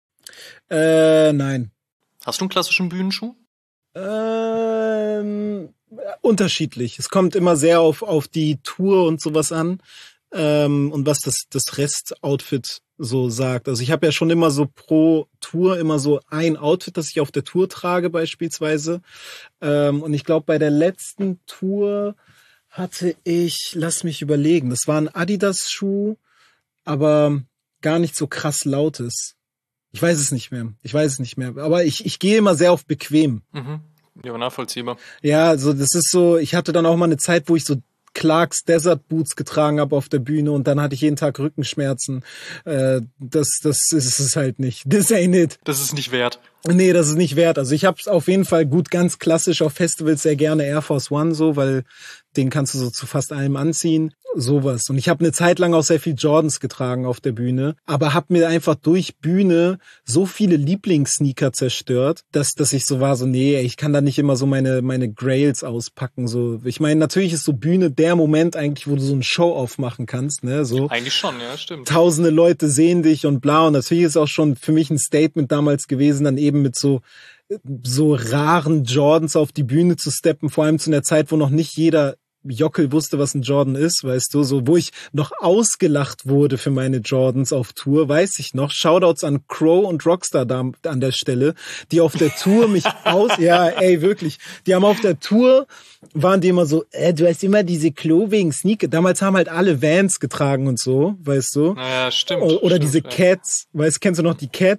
Nein. Hast du einen klassischen Bühnenschuh? Unterschiedlich. Es kommt immer sehr auf die Tour und sowas an. Und was das Rest-Outfit so sagt. Also ich habe ja schon immer so pro Tour immer so ein Outfit, das ich auf der Tour trage beispielsweise. Und ich glaube, bei der letzten Tour hatte ich, lass mich überlegen, das war ein Adidas-Schuh, aber gar nicht so krass lautes. Ich weiß es nicht mehr. Aber ich gehe immer sehr auf bequem. Mhm. Ja, nachvollziehbar. Ja, also das ist so, ich hatte dann auch mal eine Zeit, wo ich so Clarks Desert Boots getragen habe auf der Bühne und dann hatte ich jeden Tag Rückenschmerzen. Das ist es halt nicht. This ain't it. Das ist nicht wert. Nee, das ist nicht wert. Also ich habe auf jeden Fall gut, ganz klassisch auf Festivals sehr gerne Air Force One so, weil den kannst du so zu fast allem anziehen. Sowas. Und ich habe eine Zeit lang auch sehr viel Jordans getragen auf der Bühne, aber habe mir einfach durch Bühne so viele Lieblingssneaker zerstört, dass ich so war, so nee, ich kann da nicht immer so meine Grails auspacken. So, ich meine, natürlich ist so Bühne der Moment eigentlich, wo du so ein Show-Off machen kannst, ne? So eigentlich schon, ja, stimmt. Tausende Leute sehen dich und bla. Und natürlich ist auch schon für mich ein Statement damals gewesen, dann eben mit so raren Jordans auf die Bühne zu steppen, vor allem zu einer Zeit, wo noch nicht jeder Jockel wusste, was ein Jordan ist, weißt du, so, wo ich noch ausgelacht wurde für meine Jordans auf Tour, weiß ich noch. Shoutouts an Crow und Rockstar da an der Stelle, die auf der Tour mich ja, ey, wirklich, die haben auf der Tour, waren die immer so, du hast immer diese Clothing Sneaker. Damals haben halt alle Vans getragen und so, weißt du. Ja, stimmt. Oder stimmt, diese ja. Cats, kennst du noch die Cats?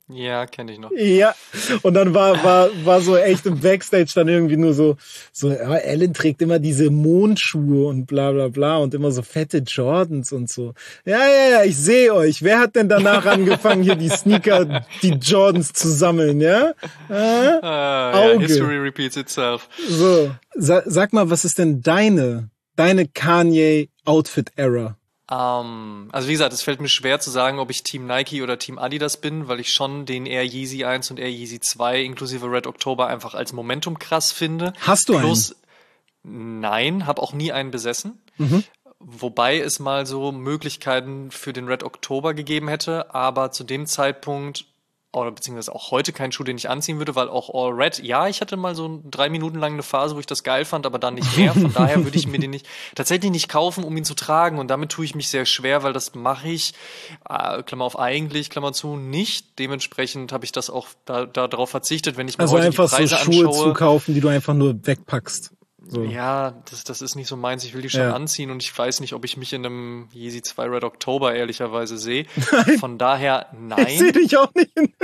Ja, kenne ich noch. Ja, und dann war so echt im Backstage dann irgendwie nur so, ja, Alan trägt immer diese Mondschuhe und bla bla bla und immer so fette Jordans und so. Ja, ich sehe euch. Wer hat denn danach angefangen, hier die Sneaker, die Jordans zu sammeln, ja? Ja, history repeats itself. So, sag mal, was ist denn deine Kanye-Outfit-Era? Also wie gesagt, es fällt mir schwer zu sagen, ob ich Team Nike oder Team Adidas bin, weil ich schon den Air Yeezy 1 und Air Yeezy 2 inklusive Red October einfach als Momentum krass finde. Hast du einen? Nein, habe auch nie einen besessen. Wobei es mal so Möglichkeiten für den Red October gegeben hätte, aber zu dem Zeitpunkt oder beziehungsweise auch heute kein Schuh, den ich anziehen würde, weil auch All Red, ja, ich hatte mal so 3 Minuten lang eine Phase, wo ich das geil fand, aber dann nicht mehr. Von daher würde ich mir den tatsächlich nicht kaufen, um ihn zu tragen. Und damit tue ich mich sehr schwer, weil das mache ich, Klammer auf eigentlich, Klammer zu, nicht. Dementsprechend habe ich das auch darauf verzichtet, wenn ich mir heute die Preise anschaue. Also einfach so Schuhe zu kaufen, die du einfach nur wegpackst. So. Ja, das ist nicht so meins. Ich will die schon anziehen und ich weiß nicht, ob ich mich in einem Yeezy 2 Red October ehrlicherweise sehe. Von daher, nein. Ich sehe dich auch nicht in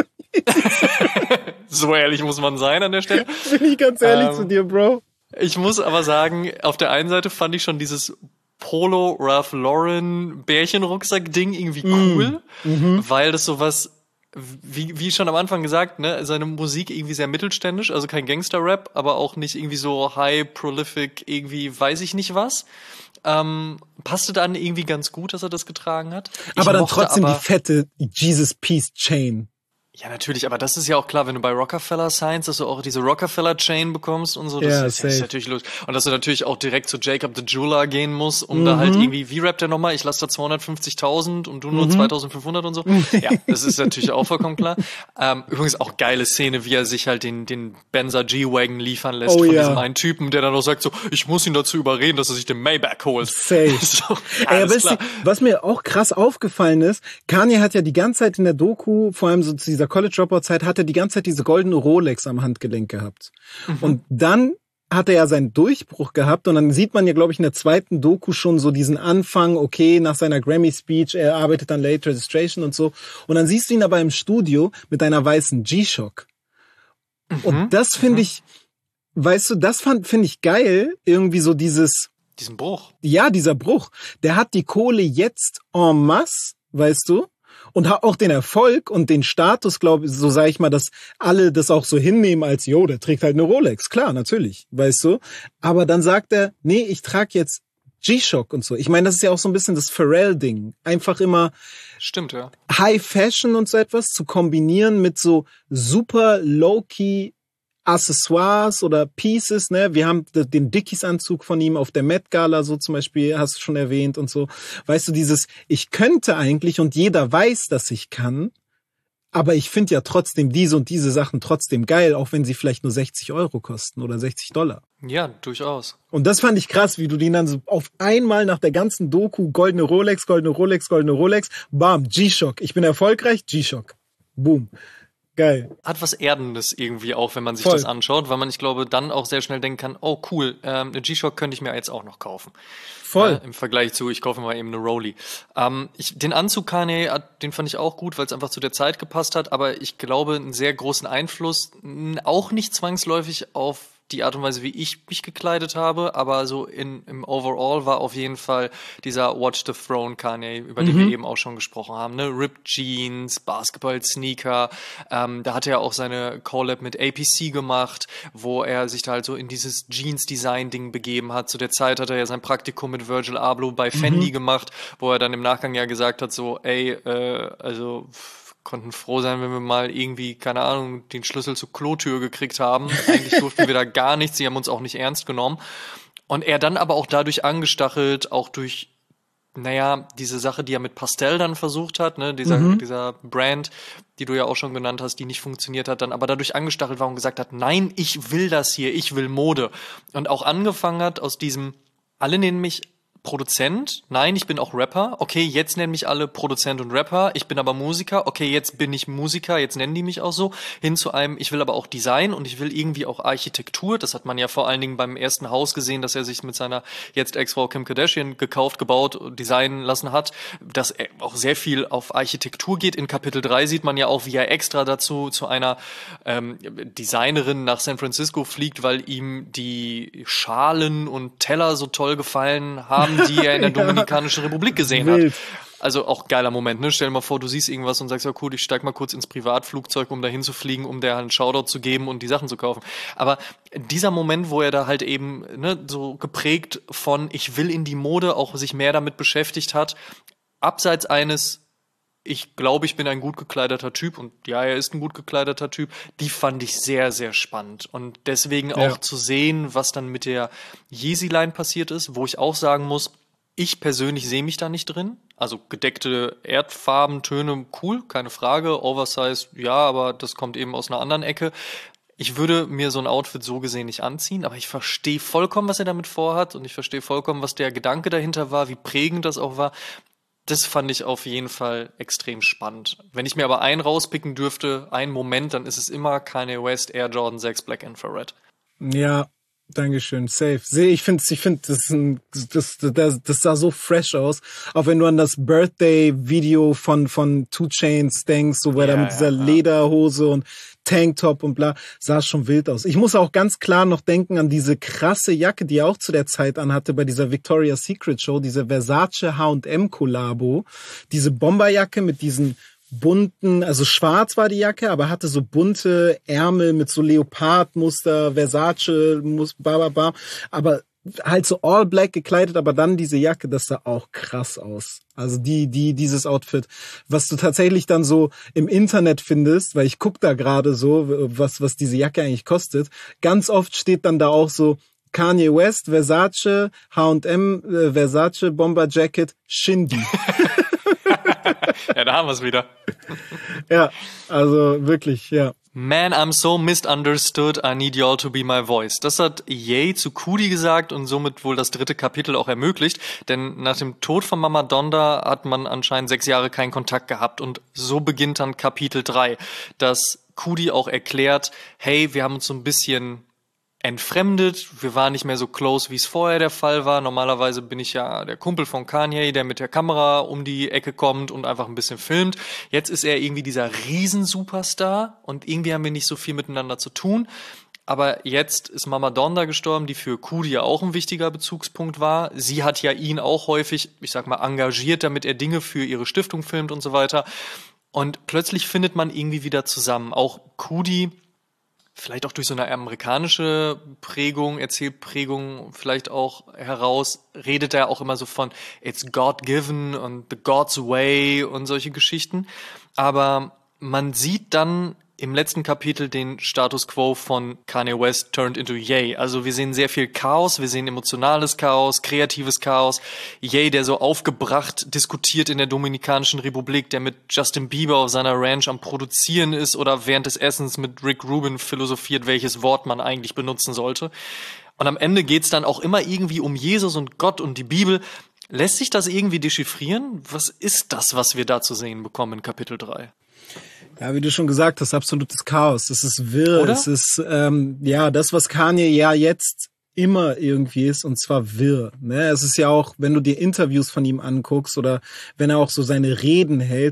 So ehrlich muss man sein an der Stelle. Bin ich ganz ehrlich zu dir, Bro. Ich muss aber sagen, auf der einen Seite fand ich schon dieses Polo Ralph Lauren Bärchenrucksack-Ding irgendwie cool, weil das sowas wie schon am Anfang gesagt, ne, seine Musik irgendwie sehr mittelständisch, also kein Gangster-Rap, aber auch nicht irgendwie so high prolific, irgendwie weiß ich nicht was. Passte dann irgendwie ganz gut, dass er das getragen hat. Aber dann trotzdem die fette Jesus Peace Chain. Ja, natürlich, aber das ist ja auch klar, wenn du bei Rockefeller signst, dass du auch diese Rockefeller-Chain bekommst und so, das ist natürlich los. Und dass du natürlich auch direkt zu Jacob the Jeweler gehen musst, um da halt irgendwie, wie rappt der nochmal? Ich lasse da 250.000 und du nur 2.500 und so. Ja, das ist natürlich auch vollkommen klar. Übrigens auch geile Szene, wie er sich halt den Benzer G-Wagon liefern lässt von diesem einen Typen, der dann noch sagt so, ich muss ihn dazu überreden, dass er sich den Maybach holt. Safe. So, was mir auch krass aufgefallen ist, Kanye hat ja die ganze Zeit in der Doku, vor allem so zu dieser College Dropout Zeit, hat er die ganze Zeit diese goldene Rolex am Handgelenk gehabt. Und dann hat er ja seinen Durchbruch gehabt und dann sieht man ja, glaube ich, in der zweiten Doku schon so diesen Anfang, okay, nach seiner Grammy-Speech, er arbeitet an Late Registration und so. Und dann siehst du ihn aber im Studio mit einer weißen G-Shock. Und das finde ich, weißt du, das finde ich geil, irgendwie so diesen Bruch. Ja, dieser Bruch. Der hat die Kohle jetzt en masse, weißt du? Und hat auch den Erfolg und den Status, glaube ich, so sage ich mal, dass alle das auch so hinnehmen als, jo, der trägt halt eine Rolex. Klar, natürlich, weißt du. Aber dann sagt er, nee, ich trage jetzt G-Shock und so. Ich meine, das ist ja auch so ein bisschen das Pharrell-Ding. Einfach immer stimmt, ja. High Fashion und so etwas zu kombinieren mit so super low-key Accessoires oder Pieces, ne? Wir haben den Dickies-Anzug von ihm auf der Met Gala, so zum Beispiel, hast du schon erwähnt und so. Weißt du, dieses, ich könnte eigentlich und jeder weiß, dass ich kann, aber ich finde ja trotzdem diese und diese Sachen trotzdem geil, auch wenn sie vielleicht nur 60 € kosten oder $60. Ja, durchaus. Und das fand ich krass, wie du den dann so auf einmal nach der ganzen Doku, goldene Rolex, bam, G-Shock. Ich bin erfolgreich, G-Shock. Boom. Geil. Hat was Erdendes irgendwie auch, wenn man sich das anschaut, weil man, ich glaube, dann auch sehr schnell denken kann, oh cool, eine G-Shock könnte ich mir jetzt auch noch kaufen. Voll. Im Vergleich zu, ich kaufe mal eben eine Rollie. Den Anzug Kanye, den fand ich auch gut, weil es einfach zu der Zeit gepasst hat, aber ich glaube, einen sehr großen Einfluss, auch nicht zwangsläufig auf die Art und Weise, wie ich mich gekleidet habe, aber so im Overall war auf jeden Fall dieser Watch the Throne Kanye, über den wir eben auch schon gesprochen haben, ne? Ripped Jeans, Basketball-Sneaker, da hat er auch seine Collab mit APC gemacht, wo er sich da halt so in dieses Jeans-Design-Ding begeben hat. Zu der Zeit hat er ja sein Praktikum mit Virgil Abloh bei Fendi gemacht, wo er dann im Nachgang ja gesagt hat, so, konnten froh sein, wenn wir mal irgendwie, keine Ahnung, den Schlüssel zur Klotür gekriegt haben. Eigentlich durften wir da gar nichts, sie haben uns auch nicht ernst genommen. Und er dann aber auch dadurch angestachelt, auch durch, diese Sache, die er mit Pastel dann versucht hat, ne, dieser Brand, die du ja auch schon genannt hast, die nicht funktioniert hat, dann aber dadurch angestachelt war und gesagt hat, nein, ich will das hier, ich will Mode. Und auch angefangen hat aus diesem, alle nennen mich Produzent, nein, ich bin auch Rapper, okay, jetzt nennen mich alle Produzent und Rapper, ich bin aber Musiker, okay, jetzt bin ich Musiker, jetzt nennen die mich auch so, hin zu einem, ich will aber auch Design und ich will irgendwie auch Architektur, das hat man ja vor allen Dingen beim ersten Haus gesehen, dass er sich mit seiner jetzt Ex-Frau Kim Kardashian gekauft, gebaut, designen lassen hat, dass er auch sehr viel auf Architektur geht. In Kapitel 3 sieht man ja auch, wie er extra dazu zu einer Designerin nach San Francisco fliegt, weil ihm die Schalen und Teller so toll gefallen haben, die er in der Dominikanischen Republik gesehen hat. Also auch geiler Moment, ne? Stell dir mal vor, du siehst irgendwas und sagst, ja cool, ich steig mal kurz ins Privatflugzeug, um dahin zu fliegen, um der einen Shoutout zu geben und die Sachen zu kaufen. Aber dieser Moment, wo er da halt eben, ne, so geprägt von, ich will in die Mode, auch sich mehr damit beschäftigt hat, abseits eines, ich glaube, ich bin ein gut gekleideter Typ und ja, er ist ein gut gekleideter Typ, die fand ich sehr, sehr spannend. Und deswegen auch zu sehen, was dann mit der Yeezy-Line passiert ist, wo ich auch sagen muss, ich persönlich sehe mich da nicht drin. Also gedeckte Erdfarbentöne, cool, keine Frage. Oversize, ja, aber das kommt eben aus einer anderen Ecke. Ich würde mir so ein Outfit so gesehen nicht anziehen, aber ich verstehe vollkommen, was er damit vorhat und ich verstehe vollkommen, was der Gedanke dahinter war, wie prägend das auch war. Das fand ich auf jeden Fall extrem spannend. Wenn ich mir aber einen rauspicken dürfte, einen Moment, dann ist es immer Kanye West Air Jordan 6 Black Infrared. Ja, Dankeschön, safe. Ich finde, das sah so fresh aus. Auch wenn du an das Birthday-Video von 2 Chainz denkst, so weil er mit dieser Lederhose und Tanktop und bla, sah schon wild aus. Ich muss auch ganz klar noch denken an diese krasse Jacke, die er auch zu der Zeit anhatte bei dieser Victoria's Secret Show, diese Versace H&M Kollabo, diese Bomberjacke mit diesen bunten, also schwarz war die Jacke, aber hatte so bunte Ärmel mit so Leopardmuster, Versace, aber halt so all black gekleidet, aber dann diese Jacke, das sah auch krass aus. Also dieses Outfit, was du tatsächlich dann so im Internet findest, weil ich guck da gerade so, was diese Jacke eigentlich kostet. Ganz oft steht dann da auch so Kanye West, Versace, H&M, Versace, Bomber Jacket, Shindy. Ja, da haben wir es wieder. Ja, also wirklich, ja. Man, I'm so misunderstood, I need y'all to be my voice. Das hat Ye zu Coodie gesagt und somit wohl das 3. Kapitel auch ermöglicht, denn nach dem Tod von Mama Donda hat man anscheinend 6 Jahre keinen Kontakt gehabt und so beginnt dann Kapitel 3, dass Coodie auch erklärt, hey, wir haben uns so ein bisschen entfremdet, wir waren nicht mehr so close, wie es vorher der Fall war. Normalerweise bin ich ja der Kumpel von Kanye, der mit der Kamera um die Ecke kommt und einfach ein bisschen filmt. Jetzt ist er irgendwie dieser Riesensuperstar und irgendwie haben wir nicht so viel miteinander zu tun. Aber jetzt ist Mama Donda gestorben, die für Coodie ja auch ein wichtiger Bezugspunkt war. Sie hat ja ihn auch häufig, ich sag mal, engagiert, damit er Dinge für ihre Stiftung filmt und so weiter. Und plötzlich findet man irgendwie wieder zusammen. Auch Coodie, vielleicht auch durch so eine amerikanische Prägung, Erzählprägung vielleicht auch heraus, redet er auch immer so von it's God-given und the God's way und solche Geschichten. Aber man sieht dann im letzten Kapitel den Status Quo von Kanye West turned into Ye. Also wir sehen sehr viel Chaos, wir sehen emotionales Chaos, kreatives Chaos. Ye, der so aufgebracht diskutiert in der Dominikanischen Republik, der mit Justin Bieber auf seiner Ranch am Produzieren ist oder während des Essens mit Rick Rubin philosophiert, welches Wort man eigentlich benutzen sollte. Und am Ende geht's dann auch immer irgendwie um Jesus und Gott und die Bibel. Lässt sich das irgendwie dechiffrieren? Was ist das, was wir da zu sehen bekommen in Kapitel 3? Ja, wie du schon gesagt hast, absolutes Chaos. Es ist wirr. Oder? Es ist, das, was Kanye ja jetzt immer irgendwie ist, und zwar wirr. Ne? Es ist ja auch, wenn du dir Interviews von ihm anguckst oder wenn er auch so seine Reden hält,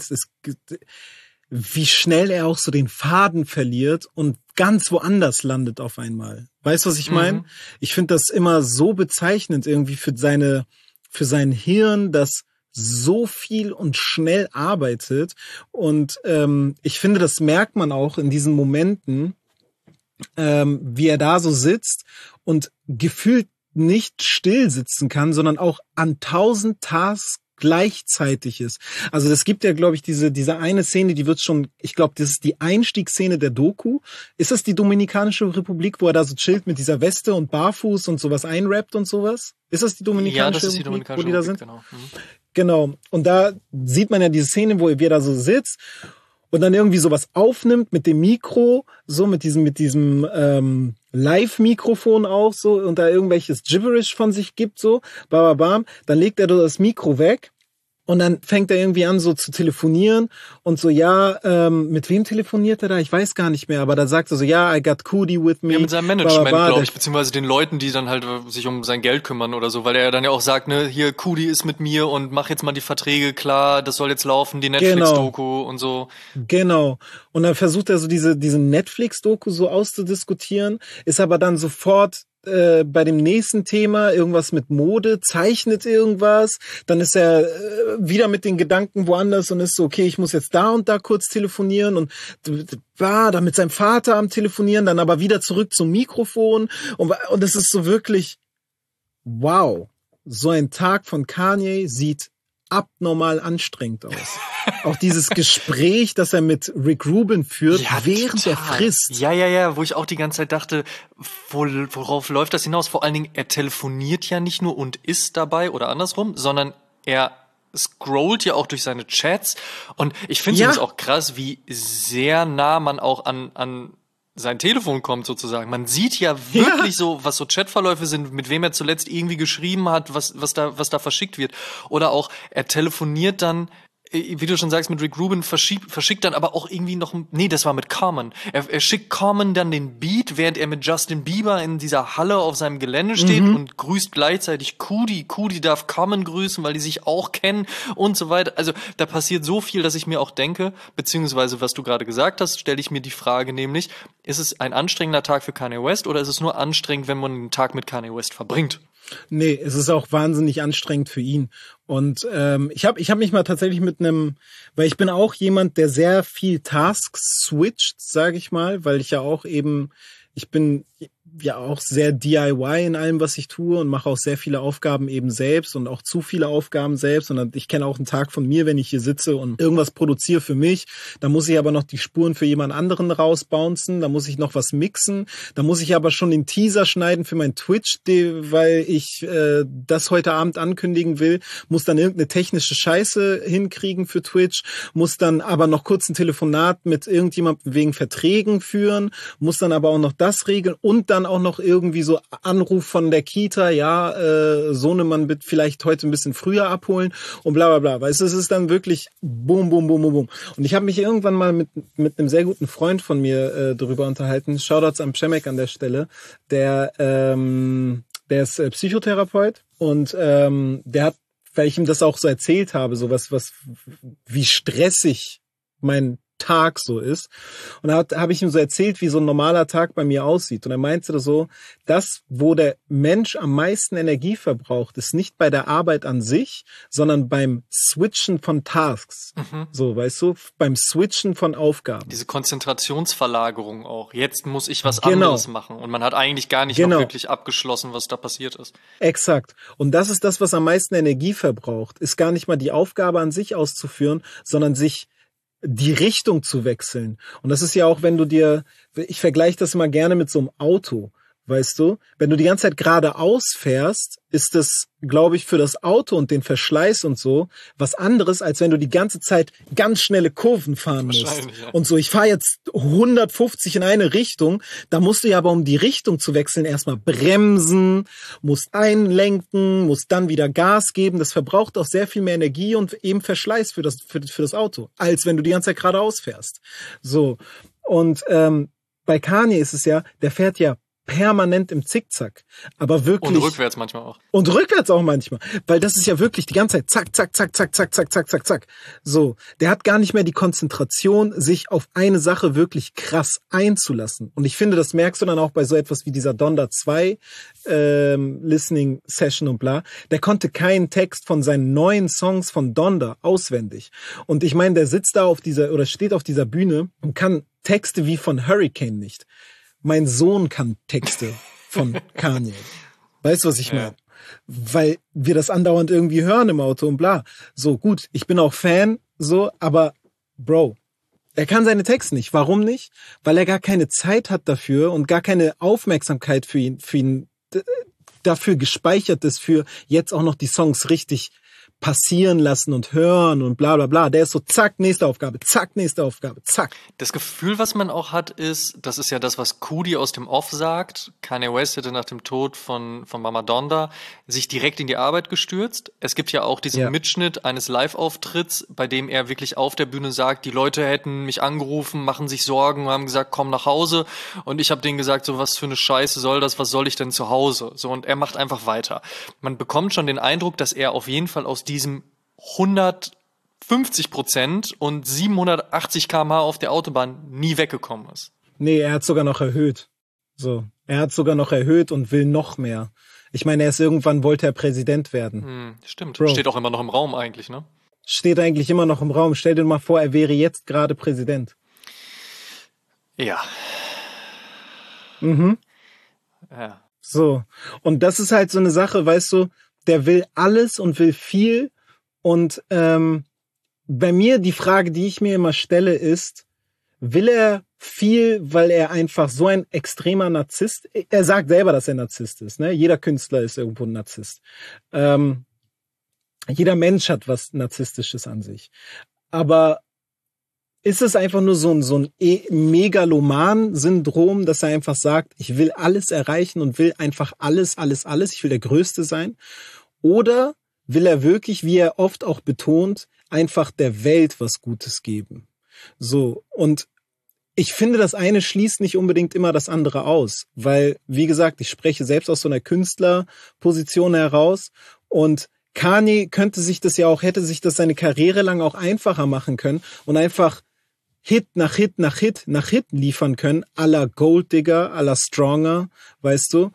wie schnell er auch so den Faden verliert und ganz woanders landet auf einmal. Weißt du, was ich meine? Ich finde das immer so bezeichnend irgendwie für sein Hirn, das so viel und schnell arbeitet. Und ich finde, das merkt man auch in diesen Momenten, wie er da so sitzt und gefühlt nicht still sitzen kann, sondern auch an 1000 Tasks gleichzeitig ist. Also das gibt ja, glaube ich, diese eine Szene, die wird schon, ich glaube, das ist die Einstiegsszene der Doku. Ist das die Dominikanische Republik, wo er da so chillt mit dieser Weste und barfuß und sowas einrappt und sowas? Ist das die Dominikanische Republik, wo die da sind? Genau. Genau. Und da sieht man ja diese Szene, wo er da so sitzt und dann irgendwie sowas aufnimmt mit dem Mikro, so mit diesem Live-Mikrofon auch so und da irgendwelches Gibberish von sich gibt, so, bam, dann legt er das Mikro weg. Und dann fängt er irgendwie an, so zu telefonieren und so, mit wem telefoniert er da? Ich weiß gar nicht mehr, aber da sagt er so, I got Coodie with me. Ja, mit seinem Management, glaube ich, beziehungsweise den Leuten, die dann halt sich um sein Geld kümmern oder so, weil er dann ja auch sagt, ne, hier, Coodie ist mit mir und mach jetzt mal die Verträge klar, das soll jetzt laufen, die Netflix-Doku und so. Genau. Und dann versucht er so diese Netflix-Doku so auszudiskutieren, ist aber dann sofort bei dem nächsten Thema irgendwas mit Mode, zeichnet irgendwas, dann ist er wieder mit den Gedanken woanders und ist so, okay, ich muss jetzt da und da kurz telefonieren und war dann mit seinem Vater am Telefonieren, dann aber wieder zurück zum Mikrofon und es ist so wirklich, wow, so ein Tag von Kanye sieht abnormal anstrengend aus. Auch dieses Gespräch, das er mit Rick Rubin führt, während er frisst. Ja, wo ich auch die ganze Zeit dachte, worauf läuft das hinaus? Vor allen Dingen, er telefoniert ja nicht nur und ist dabei oder andersrum, sondern er scrollt ja auch durch seine Chats und ich finde es auch krass, wie sehr nah man auch an sein Telefon kommt sozusagen. Man sieht ja wirklich so, was so Chatverläufe sind, mit wem er zuletzt irgendwie geschrieben hat, was da verschickt wird. Oder auch, er telefoniert dann, wie du schon sagst, mit Rick Rubin, verschickt dann aber auch irgendwie noch, das war mit Common. Er schickt Common dann den Beat, während er mit Justin Bieber in dieser Halle auf seinem Gelände steht und grüßt gleichzeitig Coodie. Coodie darf Common grüßen, weil die sich auch kennen und so weiter. Also da passiert so viel, dass ich mir auch denke, beziehungsweise was du gerade gesagt hast, stelle ich mir die Frage nämlich, ist es ein anstrengender Tag für Kanye West oder ist es nur anstrengend, wenn man den Tag mit Kanye West verbringt? Nee, es ist auch wahnsinnig anstrengend für ihn. Und ich hab mich mal tatsächlich weil ich bin auch jemand, der sehr viel Tasks switcht, sage ich mal, weil ich bin ja auch sehr DIY in allem, was ich tue und mache auch sehr viele Aufgaben eben selbst und auch zu viele Aufgaben selbst. Und ich kenne auch einen Tag von mir, wenn ich hier sitze und irgendwas produziere für mich. Da muss ich aber noch die Spuren für jemand anderen rausbouncen. Da muss ich noch was mixen. Da muss ich aber schon den Teaser schneiden für mein Twitch, weil ich das heute Abend ankündigen will. Muss dann irgendeine technische Scheiße hinkriegen für Twitch. Muss dann aber noch kurz ein Telefonat mit irgendjemandem wegen Verträgen führen. Muss dann aber auch noch das regeln und dann auch noch irgendwie so Anruf von der Kita, Sohnemann wird vielleicht heute ein bisschen früher abholen und bla bla bla. Weißt du, es ist dann wirklich boom, boom, boom, boom, boom. Und ich habe mich irgendwann mal mit einem sehr guten Freund von mir darüber unterhalten. Shoutouts an Przemek an der Stelle. Der ist Psychotherapeut und der hat, weil ich ihm das auch so erzählt habe, so wie stressig mein Tag so ist. Und da habe ich ihm so erzählt, wie so ein normaler Tag bei mir aussieht. Und er meinte so, das, wo der Mensch am meisten Energie verbraucht, ist nicht bei der Arbeit an sich, sondern beim Switchen von Tasks. So, weißt du, beim Switchen von Aufgaben. Diese Konzentrationsverlagerung auch. Jetzt muss ich was anderes machen. Und man hat eigentlich gar nicht noch wirklich abgeschlossen, was da passiert ist. Exakt. Und das ist das, was am meisten Energie verbraucht. Ist gar nicht mal die Aufgabe an sich auszuführen, sondern sich die Richtung zu wechseln. Und das ist ja auch, ich vergleiche das immer gerne mit so einem Auto, weißt du? Wenn du die ganze Zeit geradeaus fährst, ist das, glaube ich, für das Auto und den Verschleiß und so was anderes, als wenn du die ganze Zeit ganz schnelle Kurven fahren musst. Ja. Und so, ich fahre jetzt 150 in eine Richtung, da musst du ja aber, um die Richtung zu wechseln, erstmal bremsen, musst einlenken, musst dann wieder Gas geben. Das verbraucht auch sehr viel mehr Energie und eben Verschleiß für das Auto, als wenn du die ganze Zeit geradeaus fährst. So. Und bei Kanye ist es ja, der fährt ja permanent im Zickzack, aber wirklich. Und rückwärts manchmal auch. Und rückwärts auch manchmal, weil das ist ja wirklich die ganze Zeit zack, zack, zack, zack, zack, zack, zack, zack, zack. So, der hat gar nicht mehr die Konzentration, sich auf eine Sache wirklich krass einzulassen. Und ich finde, das merkst du dann auch bei so etwas wie dieser Donda 2 Listening Session und bla. Der konnte keinen Text von seinen neuen Songs von Donda auswendig. Und ich meine, der sitzt da steht auf dieser Bühne und kann Texte wie von Hurricane nicht. Mein Sohn kann Texte von Kanye. Weißt du, was ich meine? Weil wir das andauernd irgendwie hören im Auto und bla. So, gut, ich bin auch Fan, so, aber Bro, er kann seine Texte nicht. Warum nicht? Weil er gar keine Zeit hat dafür und gar keine Aufmerksamkeit für ihn dafür gespeichert ist, für jetzt auch noch die Songs richtig passieren lassen und hören und bla bla bla. Der ist so, zack, nächste Aufgabe, zack. Das Gefühl, was man auch hat, ist, das ist ja das, was Coodie aus dem Off sagt. Kanye West hätte nach dem Tod von Mama Donda sich direkt in die Arbeit gestürzt. Es gibt ja auch diesen Mitschnitt eines Live-Auftritts, bei dem er wirklich auf der Bühne sagt, die Leute hätten mich angerufen, machen sich Sorgen, haben gesagt, komm nach Hause. Und ich habe denen gesagt, so was für eine Scheiße soll das, was soll ich denn zu Hause? So, und er macht einfach weiter. Man bekommt schon den Eindruck, dass er auf jeden Fall aus diesem 150% und 780 km/h auf der Autobahn nie weggekommen ist. Nee, er hat sogar noch erhöht. So, er hat sogar noch erhöht und will noch mehr. Ich meine, wollte er Präsident werden. Stimmt. Bro. Steht auch immer noch im Raum eigentlich, ne? Steht eigentlich immer noch im Raum. Stell dir mal vor, er wäre jetzt gerade Präsident. Ja. Ja. So. Und das ist halt so eine Sache, weißt du, der will alles und will viel. Und bei mir die Frage, die ich mir immer stelle, ist, will er viel, weil er einfach so ein extremer Narzisst, er sagt selber, dass er Narzisst ist, ne? Jeder Künstler ist irgendwo ein Narzisst. Jeder Mensch hat was Narzisstisches an sich. Aber ist es einfach nur so ein Megaloman-Syndrom, dass er einfach sagt, ich will alles erreichen und will einfach alles, ich will der Größte sein? Oder will er wirklich, wie er oft auch betont, einfach der Welt was Gutes geben? So, und ich finde, das eine schließt nicht unbedingt immer das andere aus, weil, wie gesagt, ich spreche selbst aus so einer Künstlerposition heraus und Kanye hätte sich das seine Karriere lang auch einfacher machen können und einfach Hit nach Hit nach Hit nach Hit liefern können, à la Gold Digger, à la Stronger, weißt du,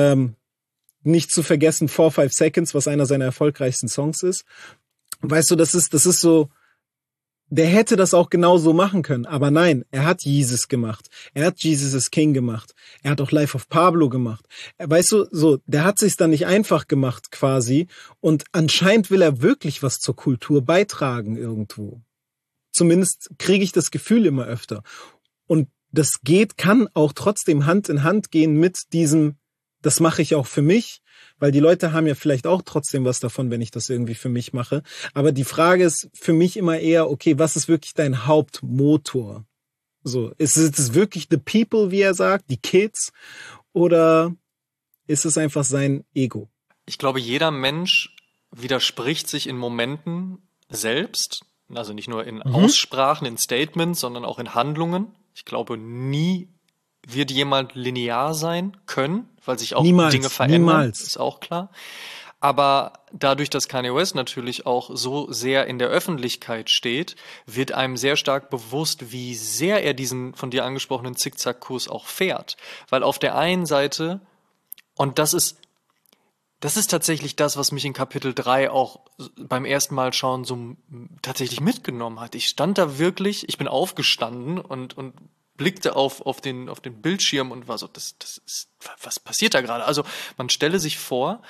nicht zu vergessen 4-5 Seconds, was einer seiner erfolgreichsten Songs ist. Weißt du, das ist so, der hätte das auch genauso machen können, aber nein, er hat Jesus gemacht. Er hat Jesus is King gemacht. Er hat auch Life of Pablo gemacht. Weißt du, so, der hat sich's dann nicht einfach gemacht quasi und anscheinend will er wirklich was zur Kultur beitragen irgendwo. Zumindest kriege ich das Gefühl immer öfter. Und das kann auch trotzdem Hand in Hand gehen mit diesem, das mache ich auch für mich, weil die Leute haben ja vielleicht auch trotzdem was davon, wenn ich das irgendwie für mich mache. Aber die Frage ist für mich immer eher, okay, was ist wirklich dein Hauptmotor? So, ist es wirklich the people, wie er sagt, die Kids, oder ist es einfach sein Ego? Ich glaube, jeder Mensch widerspricht sich in Momenten selbst, also nicht nur in Aussprachen, in Statements, sondern auch in Handlungen. Ich glaube, nie wird jemand linear sein können, weil sich auch Dinge verändern, niemals. Ist auch klar. Aber dadurch, dass Kanye West natürlich auch so sehr in der Öffentlichkeit steht, wird einem sehr stark bewusst, wie sehr er diesen von dir angesprochenen Zickzackkurs auch fährt. Weil auf der einen Seite, und das ist tatsächlich das, was mich in Kapitel 3 auch beim ersten Mal schauen so tatsächlich mitgenommen hat. Ich stand da wirklich, ich bin aufgestanden und blickte auf den Bildschirm und war so, was passiert da gerade? Also man stelle sich vor,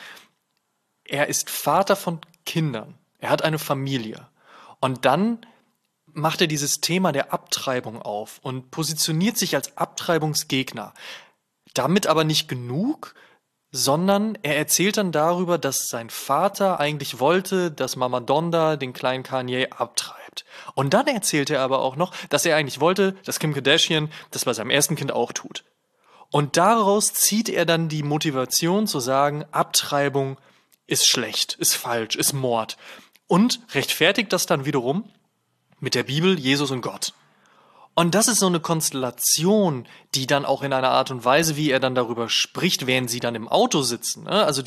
er ist Vater von Kindern, er hat eine Familie und dann macht er dieses Thema der Abtreibung auf und positioniert sich als Abtreibungsgegner. Damit aber nicht genug, sondern er erzählt dann darüber, dass sein Vater eigentlich wollte, dass Mama Donda den kleinen Kanye abtreibt. Und dann erzählt er aber auch noch, dass er eigentlich wollte, dass Kim Kardashian das bei seinem ersten Kind auch tut. Und daraus zieht er dann die Motivation zu sagen, Abtreibung ist schlecht, ist falsch, ist Mord. Und rechtfertigt das dann wiederum mit der Bibel, Jesus und Gott. Und das ist so eine Konstellation, die dann auch in einer Art und Weise, wie er dann darüber spricht, während sie dann im Auto sitzen, ne? Also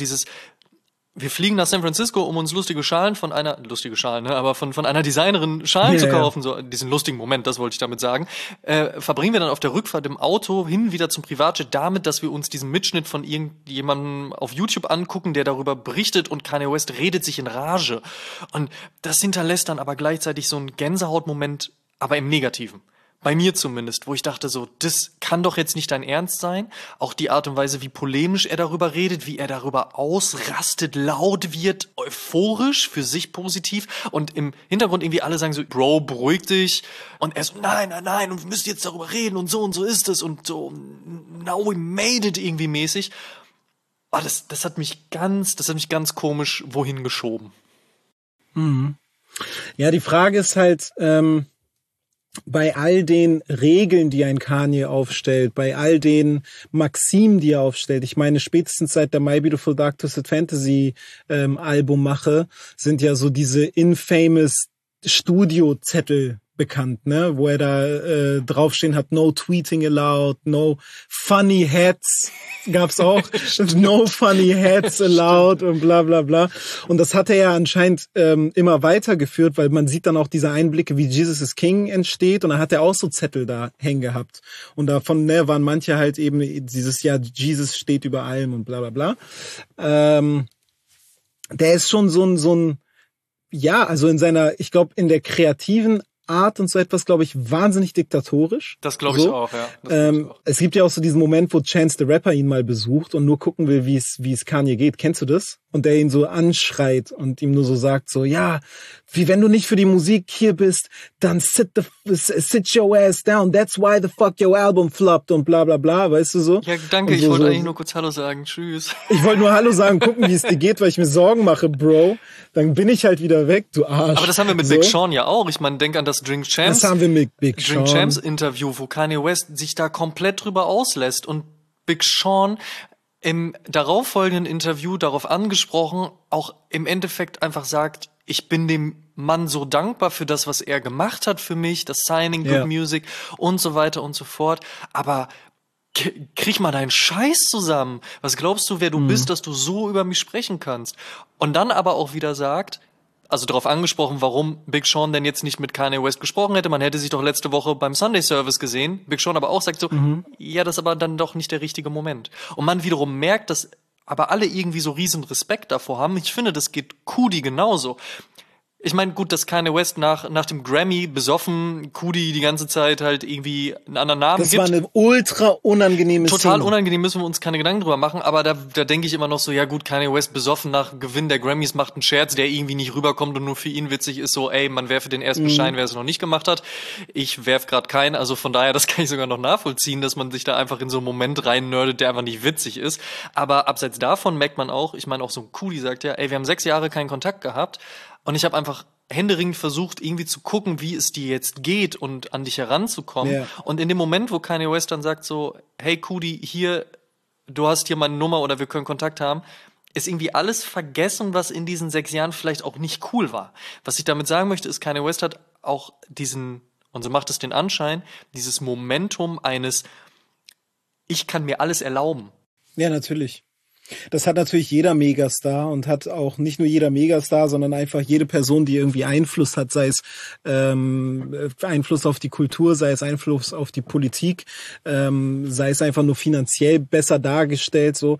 wir fliegen nach San Francisco, um uns lustige Schalen von einer Designerin Schalen zu kaufen, so diesen lustigen Moment, das wollte ich damit sagen, verbringen wir dann auf der Rückfahrt im Auto wieder zum Privatjet damit, dass wir uns diesen Mitschnitt von irgendjemandem auf YouTube angucken, der darüber berichtet und Kanye West redet sich in Rage. Und das hinterlässt dann aber gleichzeitig so einen Gänsehautmoment, aber im Negativen. Bei mir zumindest, wo ich dachte so, das kann doch jetzt nicht dein Ernst sein. Auch die Art und Weise, wie polemisch er darüber redet, wie er darüber ausrastet, laut wird, euphorisch, für sich positiv. Und im Hintergrund irgendwie alle sagen so, Bro, beruhig dich. Und er so, nein, und wir müssen jetzt darüber reden und so ist es. Und so, now we made it irgendwie mäßig. Oh, das hat mich ganz komisch wohin geschoben. Mhm. Ja, die Frage ist halt, bei all den Regeln, die ein Kanye aufstellt, bei all den Maximen, die er aufstellt, ich meine, spätestens seit der My Beautiful Dark Twisted Fantasy Album mache, sind ja so diese infamous Studiozettel bekannt, ne, wo er da draufstehen hat, no tweeting allowed, no funny hats, gab's auch, no funny hats allowed und bla bla bla. Und das hat er ja anscheinend immer weitergeführt, weil man sieht dann auch diese Einblicke, wie Jesus is King entsteht, und da hat er auch so Zettel da hängen gehabt. Und davon waren manche halt eben dieses Jahr, Jesus steht über allem und bla bla bla. Der ist schon so ein ja, also in seiner, ich glaube, in der kreativen Art und so etwas, glaube ich, wahnsinnig diktatorisch. Das glaube ich auch, ja. Es gibt ja auch so diesen Moment, wo Chance the Rapper ihn mal besucht und nur gucken will, wie es Kanye geht. Kennst du das? Und der ihn so anschreit und ihm nur so sagt, so, ja, wie wenn du nicht für die Musik hier bist, dann sit your ass down. That's why the fuck your album flopped und bla bla bla, weißt du so? Ja, danke, und ich wollte eigentlich nur kurz Hallo sagen. Tschüss. Ich wollte nur Hallo sagen, gucken, wie es dir geht, weil ich mir Sorgen mache, Bro. Dann bin ich halt wieder weg, du Arsch. Aber das haben wir mit Big Sean ja auch. Ich meine, denk an das Drink Champs. Das haben wir mit Big Sean. Drink Champs Interview, wo Kanye West sich da komplett drüber auslässt und Big Sean im darauffolgenden Interview darauf angesprochen, auch im Endeffekt einfach sagt, ich bin dem Mann so dankbar für das, was er gemacht hat für mich, das Signing, Good Music und so weiter und so fort. Aber krieg mal deinen Scheiß zusammen. Was glaubst du, wer du bist, dass du so über mich sprechen kannst? Und dann aber auch wieder sagt, also darauf angesprochen, warum Big Sean denn jetzt nicht mit Kanye West gesprochen hätte. Man hätte sich doch letzte Woche beim Sunday Service gesehen. Big Sean aber auch sagt so, ja, das ist aber dann doch nicht der richtige Moment. Und man wiederum merkt, dass aber alle irgendwie so riesen Respekt davor haben. Ich finde, das geht Kudi genauso. Ich meine, gut, dass Kanye West nach dem Grammy besoffen Kudi die ganze Zeit halt irgendwie einen anderen Namen gibt. Das war eine ultra unangenehme Szene. Total unangenehm, müssen wir uns keine Gedanken drüber machen, aber da denke ich immer noch so, ja gut, Kanye West besoffen nach Gewinn der Grammys macht einen Scherz, der irgendwie nicht rüberkommt und nur für ihn witzig ist, so, ey, man werfe den ersten Schein, wer es noch nicht gemacht hat. Ich werf gerade keinen, also von daher, das kann ich sogar noch nachvollziehen, dass man sich da einfach in so einen Moment rein nerdet, der einfach nicht witzig ist. Aber abseits davon merkt man auch, ich meine auch so ein Kudi sagt ja, ey, wir haben 6 Jahre keinen Kontakt gehabt. Und ich habe einfach händeringend versucht, irgendwie zu gucken, wie es dir jetzt geht und an dich heranzukommen. Yeah. Und in dem Moment, wo Kanye West dann sagt so, hey Kudi, hier, du hast hier meine Nummer oder wir können Kontakt haben, ist irgendwie alles vergessen, was in diesen 6 Jahren vielleicht auch nicht cool war. Was ich damit sagen möchte, ist, Kanye West hat auch diesen, und so macht es den Anschein, dieses Momentum eines, ich kann mir alles erlauben. Ja, natürlich. Das hat natürlich jeder Megastar und hat auch nicht nur jeder Megastar, sondern einfach jede Person, die irgendwie Einfluss hat, sei es Einfluss auf die Kultur, sei es Einfluss auf die Politik, sei es einfach nur finanziell besser dargestellt. So,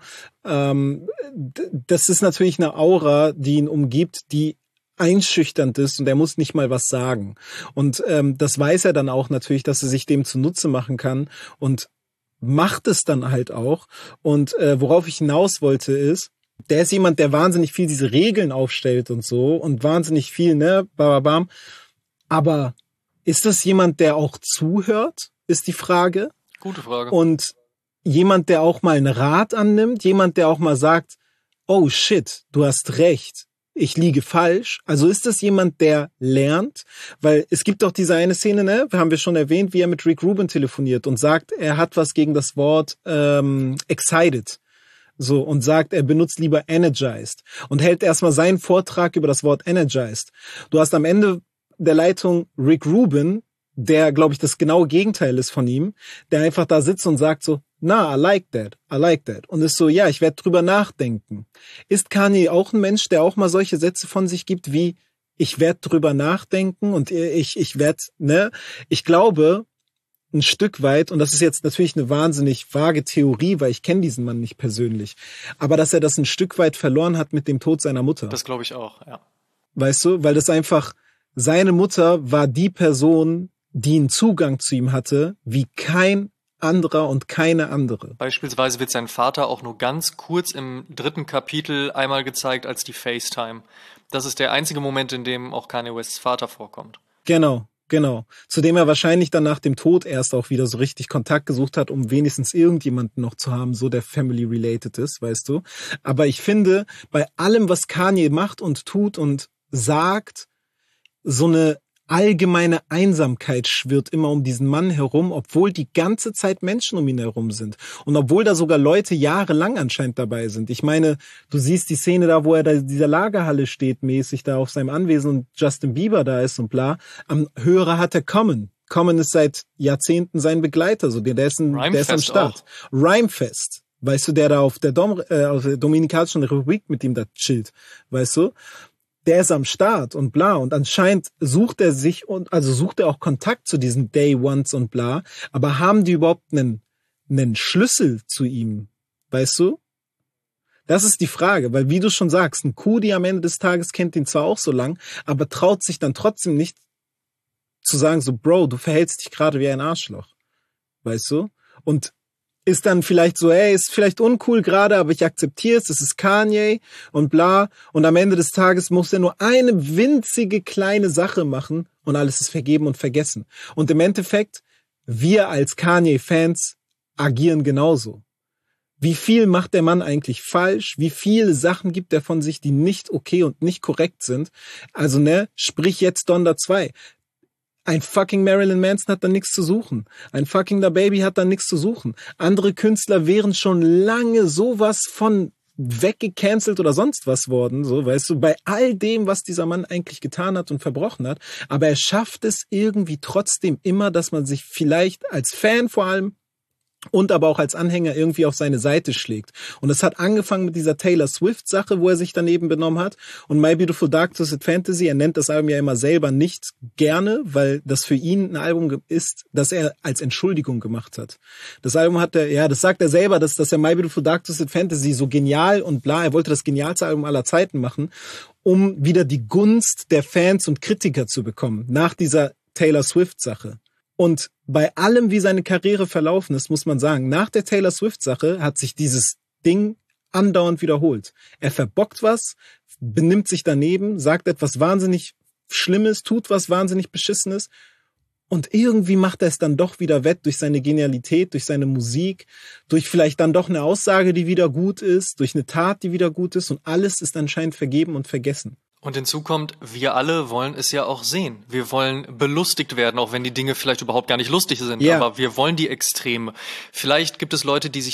das ist natürlich eine Aura, die ihn umgibt, die einschüchternd ist, und er muss nicht mal was sagen. Und das weiß er dann auch natürlich, dass er sich dem zunutze machen kann, und macht es dann halt auch. Und worauf ich hinaus wollte ist, der ist jemand, der wahnsinnig viel diese Regeln aufstellt und so und wahnsinnig viel, ne, bababam. Aber ist das jemand, der auch zuhört, ist die Frage. Gute Frage. Und jemand, der auch mal einen Rat annimmt, jemand, der auch mal sagt, oh shit, du hast recht, ich liege falsch. Also ist das jemand, der lernt? Weil es gibt doch diese eine Szene, ne, haben wir schon erwähnt, wie er mit Rick Rubin telefoniert und sagt, er hat was gegen das Wort excited. So, und sagt, er benutzt lieber energized und hält erstmal seinen Vortrag über das Wort energized. Du hast am Ende der Leitung Rick Rubin, der, glaube ich, das genaue Gegenteil ist von ihm, der einfach da sitzt und sagt so, I like that. Und ist so, ja, ich werde drüber nachdenken. Ist Kanye auch ein Mensch, der auch mal solche Sätze von sich gibt wie, ich werde drüber nachdenken und ich werde, ne? Ich glaube, ein Stück weit, und das ist jetzt natürlich eine wahnsinnig vage Theorie, weil ich kenne diesen Mann nicht persönlich, aber dass er das ein Stück weit verloren hat mit dem Tod seiner Mutter. Das glaube ich auch, ja. Weißt du, weil das einfach, seine Mutter war die Person, die einen Zugang zu ihm hatte, wie kein anderer und keine andere. Beispielsweise wird sein Vater auch nur ganz kurz im 3. Kapitel einmal gezeigt als die FaceTime. Das ist der einzige Moment, in dem auch Kanye Wests Vater vorkommt. Genau. Zu dem er wahrscheinlich dann nach dem Tod erst auch wieder so richtig Kontakt gesucht hat, um wenigstens irgendjemanden noch zu haben, so der family-related ist, weißt du. Aber ich finde, bei allem, was Kanye macht und tut und sagt, so eine allgemeine Einsamkeit schwirrt immer um diesen Mann herum, obwohl die ganze Zeit Menschen um ihn herum sind. Und obwohl da sogar Leute jahrelang anscheinend dabei sind. Ich meine, du siehst die Szene da, wo er da in dieser Lagerhalle steht, mäßig da auf seinem Anwesen und Justin Bieber da ist und bla. Am Hörer hat er Common. Common ist seit Jahrzehnten sein Begleiter, so der ist am Start. Auch. Rhymefest. Weißt du, der da auf der Dominikanischen Republik mit ihm da chillt. Weißt du? Der ist am Start und bla. Und anscheinend sucht er auch Kontakt zu diesen Day Ones und bla. Aber haben die überhaupt einen Schlüssel zu ihm? Weißt du? Das ist die Frage, weil wie du schon sagst, ein Kudi am Ende des Tages kennt ihn zwar auch so lang, aber traut sich dann trotzdem nicht zu sagen so, Bro, du verhältst dich gerade wie ein Arschloch. Weißt du? Und ist dann vielleicht so, ist vielleicht uncool gerade, aber ich akzeptiere es ist Kanye und bla. Und am Ende des Tages muss er nur eine winzige kleine Sache machen und alles ist vergeben und vergessen. Und im Endeffekt, wir als Kanye-Fans agieren genauso. Wie viel macht der Mann eigentlich falsch? Wie viele Sachen gibt er von sich, die nicht okay und nicht korrekt sind? Also, sprich jetzt Donda 2. Ein fucking Marilyn Manson hat da nichts zu suchen. Ein fucking Da Baby hat da nichts zu suchen. Andere Künstler wären schon lange sowas von weggecancelt oder sonst was worden, so, weißt du, bei all dem, was dieser Mann eigentlich getan hat und verbrochen hat. Aber er schafft es irgendwie trotzdem immer, dass man sich vielleicht als Fan vor allem und aber auch als Anhänger irgendwie auf seine Seite schlägt. Und es hat angefangen mit dieser Taylor Swift-Sache, wo er sich daneben benommen hat. Und My Beautiful Dark Twisted Fantasy, er nennt das Album ja immer selber nicht gerne, weil das für ihn ein Album ist, das er als Entschuldigung gemacht hat. Das Album hat er, das sagt er selber, dass er My Beautiful Dark Twisted Fantasy so genial und bla, er wollte das genialste Album aller Zeiten machen, um wieder die Gunst der Fans und Kritiker zu bekommen, nach dieser Taylor Swift-Sache. Und bei allem, wie seine Karriere verlaufen ist, muss man sagen, nach der Taylor Swift-Sache hat sich dieses Ding andauernd wiederholt. Er verbockt was, benimmt sich daneben, sagt etwas wahnsinnig Schlimmes, tut was wahnsinnig Beschissenes und irgendwie macht er es dann doch wieder wett durch seine Genialität, durch seine Musik, durch vielleicht dann doch eine Aussage, die wieder gut ist, durch eine Tat, die wieder gut ist und alles ist anscheinend vergeben und vergessen. Und hinzu kommt, wir alle wollen es ja auch sehen. Wir wollen belustigt werden, auch wenn die Dinge vielleicht überhaupt gar nicht lustig sind. Ja. Aber wir wollen die Extreme. Vielleicht gibt es Leute, die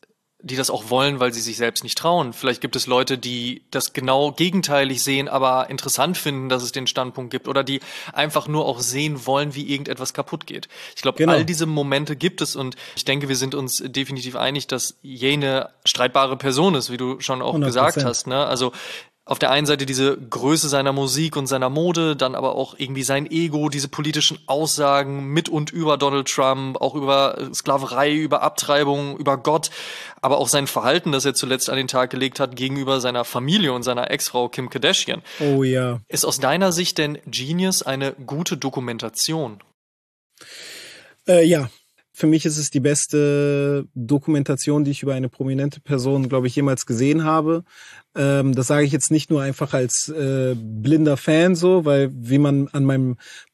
das auch wollen, weil sie sich selbst nicht trauen. Vielleicht gibt es Leute, die das genau gegenteilig sehen, aber interessant finden, dass es den Standpunkt gibt. Oder die einfach nur auch sehen wollen, wie irgendetwas kaputt geht. Ich glaube, all diese Momente gibt es. Und ich denke, wir sind uns definitiv einig, dass Ye eine streitbare Person ist, wie du schon auch 100%. Gesagt hast. Ne? Also auf der einen Seite diese Größe seiner Musik und seiner Mode, dann aber auch irgendwie sein Ego, diese politischen Aussagen mit und über Donald Trump, auch über Sklaverei, über Abtreibung, über Gott, aber auch sein Verhalten, das er zuletzt an den Tag gelegt hat gegenüber seiner Familie und seiner Ex-Frau Kim Kardashian. Oh ja. Ist aus deiner Sicht denn Genius eine gute Dokumentation? Ja. Für mich ist es die beste Dokumentation, die ich über eine prominente Person, glaube ich, jemals gesehen habe. Das sage ich jetzt nicht nur einfach als blinder Fan so, weil wie man an meinem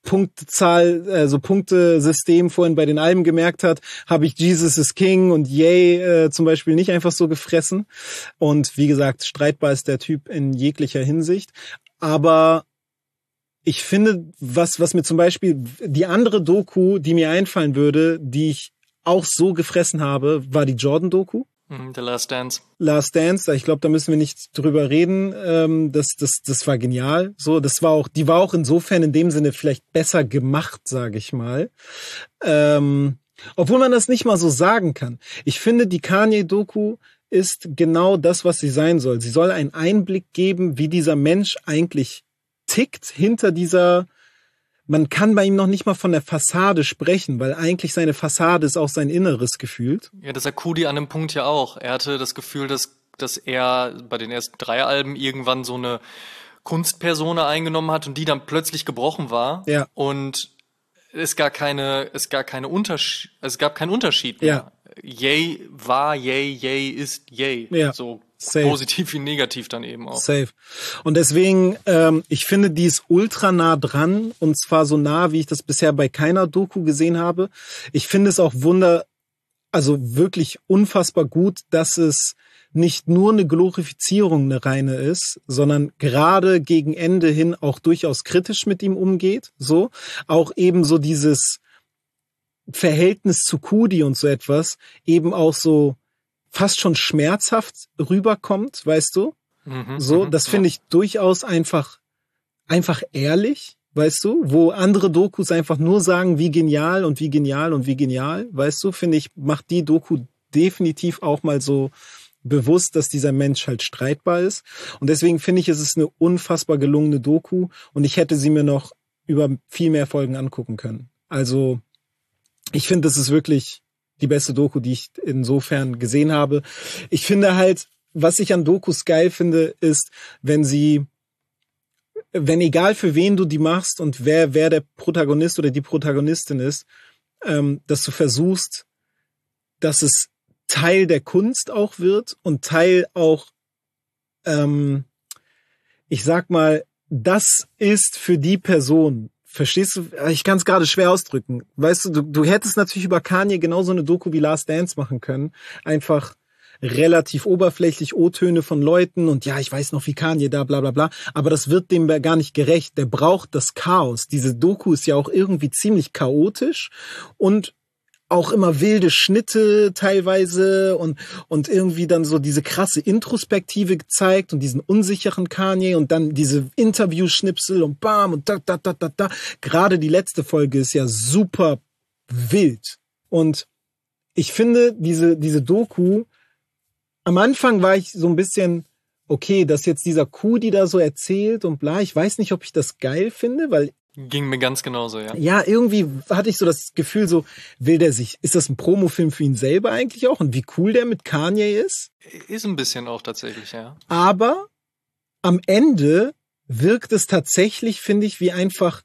Punktesystem vorhin bei den Alben gemerkt hat, habe ich Jesus is King und Ye zum Beispiel nicht einfach so gefressen. Und wie gesagt, streitbar ist der Typ in jeglicher Hinsicht. Aber ich finde, was mir zum Beispiel die andere Doku, die mir einfallen würde, die ich auch so gefressen habe, war die Jordan-Doku. The Last Dance. Last Dance, ich glaube, da müssen wir nicht drüber reden. Das war genial. So, die war auch insofern in dem Sinne vielleicht besser gemacht, sage ich mal. Obwohl man das nicht mal so sagen kann. Ich finde, die Kanye-Doku ist genau das, was sie sein soll. Sie soll einen Einblick geben, wie dieser Mensch eigentlich tickt hinter dieser, man kann bei ihm noch nicht mal von der Fassade sprechen, weil eigentlich seine Fassade ist auch sein Inneres gefühlt. Ja, das sagt Kudi an dem Punkt ja auch. Er hatte das Gefühl, dass er bei den ersten 3 Alben irgendwann so eine Kunstpersona eingenommen hat und die dann plötzlich gebrochen war. Ja. Und es gab keinen Unterschied mehr. Ja. Ye war Ye, Ye ist Ye. Ja. So safe. Positiv wie negativ dann eben auch. Safe. Und deswegen, ich finde, die ist ultra nah dran und zwar so nah, wie ich das bisher bei keiner Doku gesehen habe. Ich finde es auch wirklich unfassbar gut, dass es nicht nur eine Glorifizierung, eine reine ist, sondern gerade gegen Ende hin auch durchaus kritisch mit ihm umgeht, so. Auch eben so dieses Verhältnis zu Cudi und so etwas eben auch so fast schon schmerzhaft rüberkommt, weißt du? So, das finde ich durchaus einfach ehrlich, weißt du? Wo andere Dokus einfach nur sagen, wie genial und wie genial und wie genial, weißt du? Finde ich, macht die Doku definitiv auch mal so bewusst, dass dieser Mensch halt streitbar ist. Und deswegen finde ich, es ist eine unfassbar gelungene Doku und ich hätte sie mir noch über viel mehr Folgen angucken können. Also, ich finde, das ist wirklich die beste Doku, die ich insofern gesehen habe. Ich finde halt, was ich an Dokus geil finde, ist, wenn egal für wen du die machst und wer der Protagonist oder die Protagonistin ist, dass du versuchst, dass es Teil der Kunst auch wird und Teil auch, ich sag mal, das ist für die Person. Verstehst du? Ich kann es gerade schwer ausdrücken. Weißt du, du hättest natürlich über Kanye genauso eine Doku wie Last Dance machen können. Einfach relativ oberflächlich O-Töne von Leuten und ja, ich weiß noch, wie Kanye da, bla bla bla. Aber das wird dem gar nicht gerecht. Der braucht das Chaos. Diese Doku ist ja auch irgendwie ziemlich chaotisch und auch immer wilde Schnitte teilweise und irgendwie dann so diese krasse Introspektive gezeigt und diesen unsicheren Kanye und dann diese Interview-Schnipsel und bam und da. Gerade die letzte Folge ist ja super wild. Und ich finde, diese Doku, am Anfang war ich so ein bisschen, okay, dass jetzt dieser Cudi da so erzählt und bla, ich weiß nicht, ob ich das geil finde, weil ging mir ganz genauso, ja. Ja, irgendwie hatte ich so das Gefühl, so ist das ein Promofilm für ihn selber eigentlich auch und wie cool der mit Kanye ist? Ist ein bisschen auch tatsächlich, ja. Aber am Ende wirkt es tatsächlich, finde ich, wie einfach,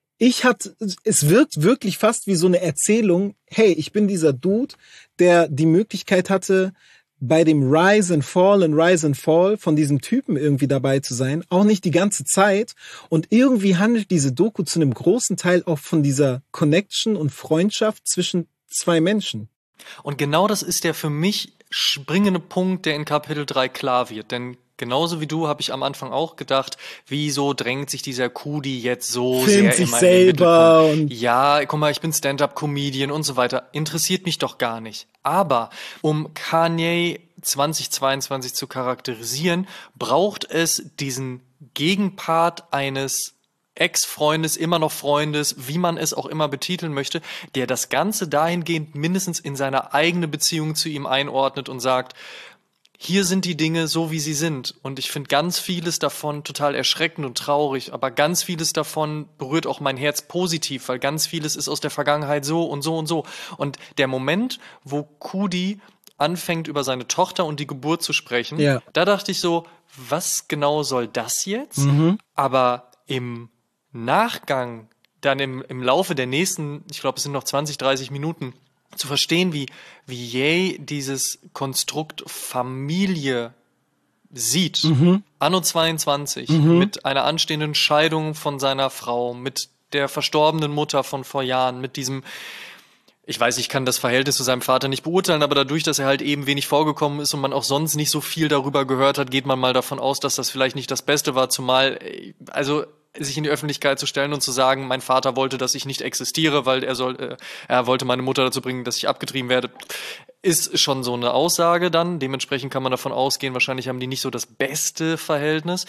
es wirkt wirklich fast wie so eine Erzählung, hey, ich bin dieser Dude, der die Möglichkeit hatte, bei dem Rise and Fall von diesem Typen irgendwie dabei zu sein, auch nicht die ganze Zeit. Und irgendwie handelt diese Doku zu einem großen Teil auch von dieser Connection und Freundschaft zwischen zwei Menschen. Und genau das ist der für mich springende Punkt, der in Kapitel 3 klar wird. Denn genauso wie du habe ich am Anfang auch gedacht, wieso drängt sich dieser Cudi jetzt so Filmt sehr sich immer selber in den Mittelpunkt? Ja, guck mal, ich bin Stand-up-Comedian und so weiter. Interessiert mich doch gar nicht. Aber um Kanye 2022 zu charakterisieren, braucht es diesen Gegenpart eines Ex-Freundes, immer noch Freundes, wie man es auch immer betiteln möchte, der das Ganze dahingehend mindestens in seine eigene Beziehung zu ihm einordnet und sagt, hier sind die Dinge so, wie sie sind. Und ich finde ganz vieles davon total erschreckend und traurig, aber ganz vieles davon berührt auch mein Herz positiv, weil ganz vieles ist aus der Vergangenheit so und so und so. Und der Moment, wo Cudi anfängt, über seine Tochter und die Geburt zu sprechen, ja, da dachte ich so, was genau soll das jetzt? Aber im Nachgang, dann im Laufe der nächsten, ich glaube, es sind noch 20, 30 Minuten, zu verstehen, wie Ye dieses Konstrukt Familie sieht, Anno 22, mit einer anstehenden Scheidung von seiner Frau, mit der verstorbenen Mutter von vor Jahren, mit diesem, ich weiß, ich kann das Verhältnis zu seinem Vater nicht beurteilen, aber dadurch, dass er halt eben wenig vorgekommen ist und man auch sonst nicht so viel darüber gehört hat, geht man mal davon aus, dass das vielleicht nicht das Beste war, zumal, also sich in die Öffentlichkeit zu stellen und zu sagen, mein Vater wollte, dass ich nicht existiere, weil er wollte meine Mutter dazu bringen, dass ich abgetrieben werde, ist schon so eine Aussage dann. Dementsprechend kann man davon ausgehen, wahrscheinlich haben die nicht so das beste Verhältnis.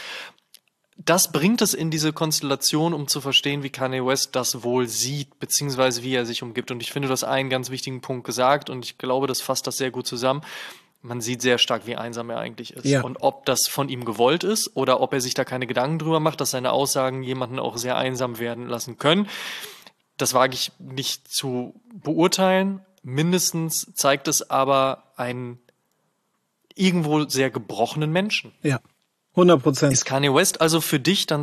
Das bringt es in diese Konstellation, um zu verstehen, wie Kanye West das wohl sieht, beziehungsweise wie er sich umgibt. Und ich finde, du hast einen ganz wichtigen Punkt gesagt und ich glaube, das fasst das sehr gut zusammen. Man sieht sehr stark, wie einsam er eigentlich ist. Ja. Und ob das von ihm gewollt ist oder ob er sich da keine Gedanken drüber macht, dass seine Aussagen jemanden auch sehr einsam werden lassen können, das wage ich nicht zu beurteilen. Mindestens zeigt es aber einen irgendwo sehr gebrochenen Menschen. Ja, 100%. Ist Kanye West also für dich dann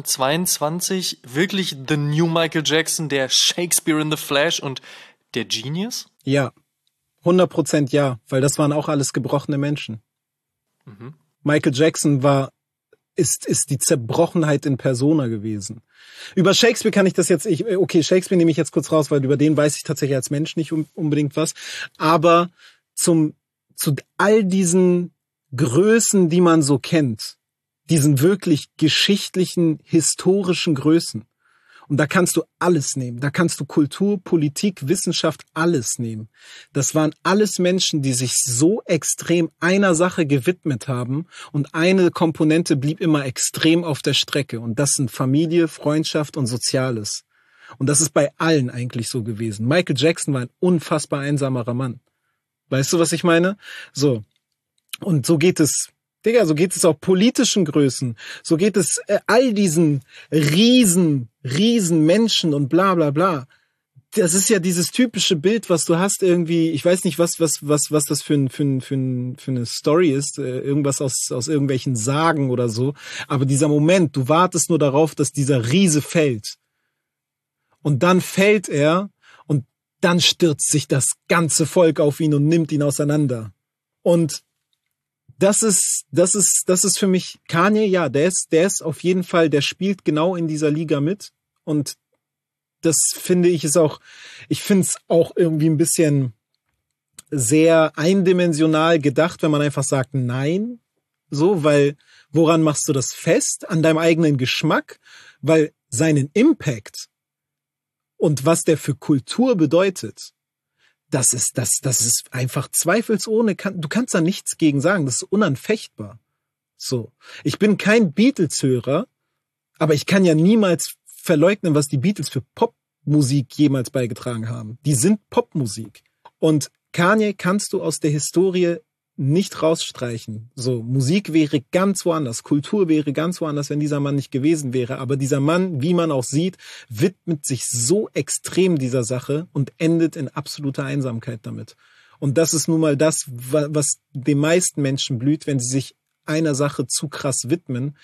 22 wirklich the new Michael Jackson, der Shakespeare in the Flesh und der Genius? Ja. 100% ja, weil das waren auch alles gebrochene Menschen. Michael Jackson ist die Zerbrochenheit in Persona gewesen. Über Shakespeare kann ich das jetzt, Shakespeare nehme ich jetzt kurz raus, weil über den weiß ich tatsächlich als Mensch nicht unbedingt was. Aber zu all diesen Größen, die man so kennt, diesen wirklich geschichtlichen, historischen Größen. Und da kannst du alles nehmen. Da kannst du Kultur, Politik, Wissenschaft, alles nehmen. Das waren alles Menschen, die sich so extrem einer Sache gewidmet haben und eine Komponente blieb immer extrem auf der Strecke. Und das sind Familie, Freundschaft und Soziales. Und das ist bei allen eigentlich so gewesen. Michael Jackson war ein unfassbar einsamer Mann. Weißt du, was ich meine? So. Und so geht es. Digga, so geht es auch politischen Größen. So geht es all diesen riesen Menschen und bla bla bla. Das ist ja dieses typische Bild, was du hast irgendwie, ich weiß nicht, was das für eine Story ist, irgendwas aus irgendwelchen Sagen oder so. Aber dieser Moment, du wartest nur darauf, dass dieser Riese fällt. Und dann fällt er und dann stürzt sich das ganze Volk auf ihn und nimmt ihn auseinander. Und das ist für mich Kanye, ja, der ist auf jeden Fall, der spielt genau in dieser Liga mit. Und das finde ich ich finde es auch irgendwie ein bisschen sehr eindimensional gedacht, wenn man einfach sagt, nein, so, weil woran machst du das fest? An deinem eigenen Geschmack? Weil seinen Impact und was der für Kultur bedeutet, das ist einfach zweifelsohne, du kannst da nichts gegen sagen, das ist unanfechtbar. So. Ich bin kein Beatles-Hörer, aber ich kann ja niemals verleugnen, was die Beatles für Popmusik jemals beigetragen haben. Die sind Popmusik. Und Kanye kannst du aus der Historie nicht rausstreichen. So, Musik wäre ganz woanders, Kultur wäre ganz woanders, wenn dieser Mann nicht gewesen wäre. Aber dieser Mann, wie man auch sieht, widmet sich so extrem dieser Sache und endet in absoluter Einsamkeit damit. Und das ist nun mal das, was den meisten Menschen blüht, wenn sie sich einer Sache zu krass widmen,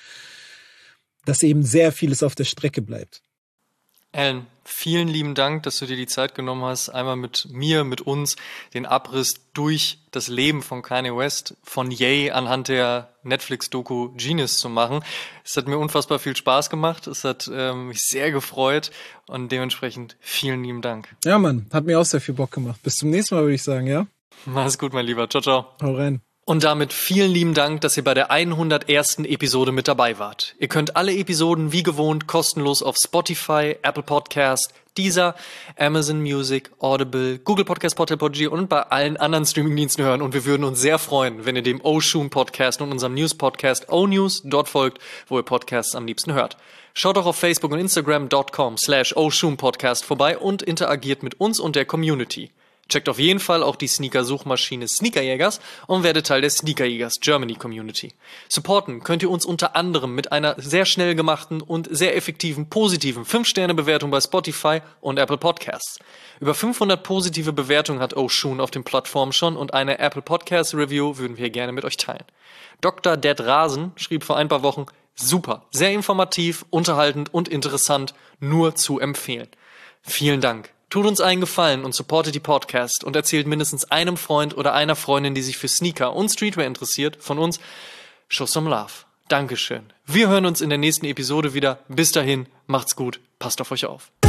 dass eben sehr vieles auf der Strecke bleibt. Alan, vielen lieben Dank, dass du dir die Zeit genommen hast, einmal mit mir, mit uns, den Abriss durch das Leben von Kanye West, von Ye anhand der Netflix-Doku Genius zu machen. Es hat mir unfassbar viel Spaß gemacht, es hat mich sehr gefreut und dementsprechend vielen lieben Dank. Ja, Mann, hat mir auch sehr viel Bock gemacht. Bis zum nächsten Mal, würde ich sagen, ja? Mach's gut, mein Lieber. Ciao, ciao. Hau rein. Und damit vielen lieben Dank, dass ihr bei der 101. Episode mit dabei wart. Ihr könnt alle Episoden wie gewohnt kostenlos auf Spotify, Apple Podcast, Deezer, Amazon Music, Audible, Google Podcast, Podgy und bei allen anderen Streamingdiensten hören. Und wir würden uns sehr freuen, wenn ihr dem Oshun Podcast und unserem News-Podcast O-News dort folgt, wo ihr Podcasts am liebsten hört. Schaut auch auf Facebook und Instagram.com/Oshun Podcast vorbei und interagiert mit uns und der Community. Checkt auf jeden Fall auch die Sneaker-Suchmaschine Sneakerjägers und werdet Teil der Sneakerjägers Germany Community. Supporten könnt ihr uns unter anderem mit einer sehr schnell gemachten und sehr effektiven, positiven 5-Sterne-Bewertung bei Spotify und Apple Podcasts. Über 500 positive Bewertungen hat Oshun auf den Plattformen schon und eine Apple Podcast Review würden wir gerne mit euch teilen. Dr. Dead Rasen schrieb vor ein paar Wochen, super, sehr informativ, unterhaltend und interessant, nur zu empfehlen. Vielen Dank. Tut uns einen Gefallen und supportet die Podcast und erzählt mindestens einem Freund oder einer Freundin, die sich für Sneaker und Streetwear interessiert, von uns. Show some love. Dankeschön. Wir hören uns in der nächsten Episode wieder. Bis dahin, macht's gut, passt auf euch auf.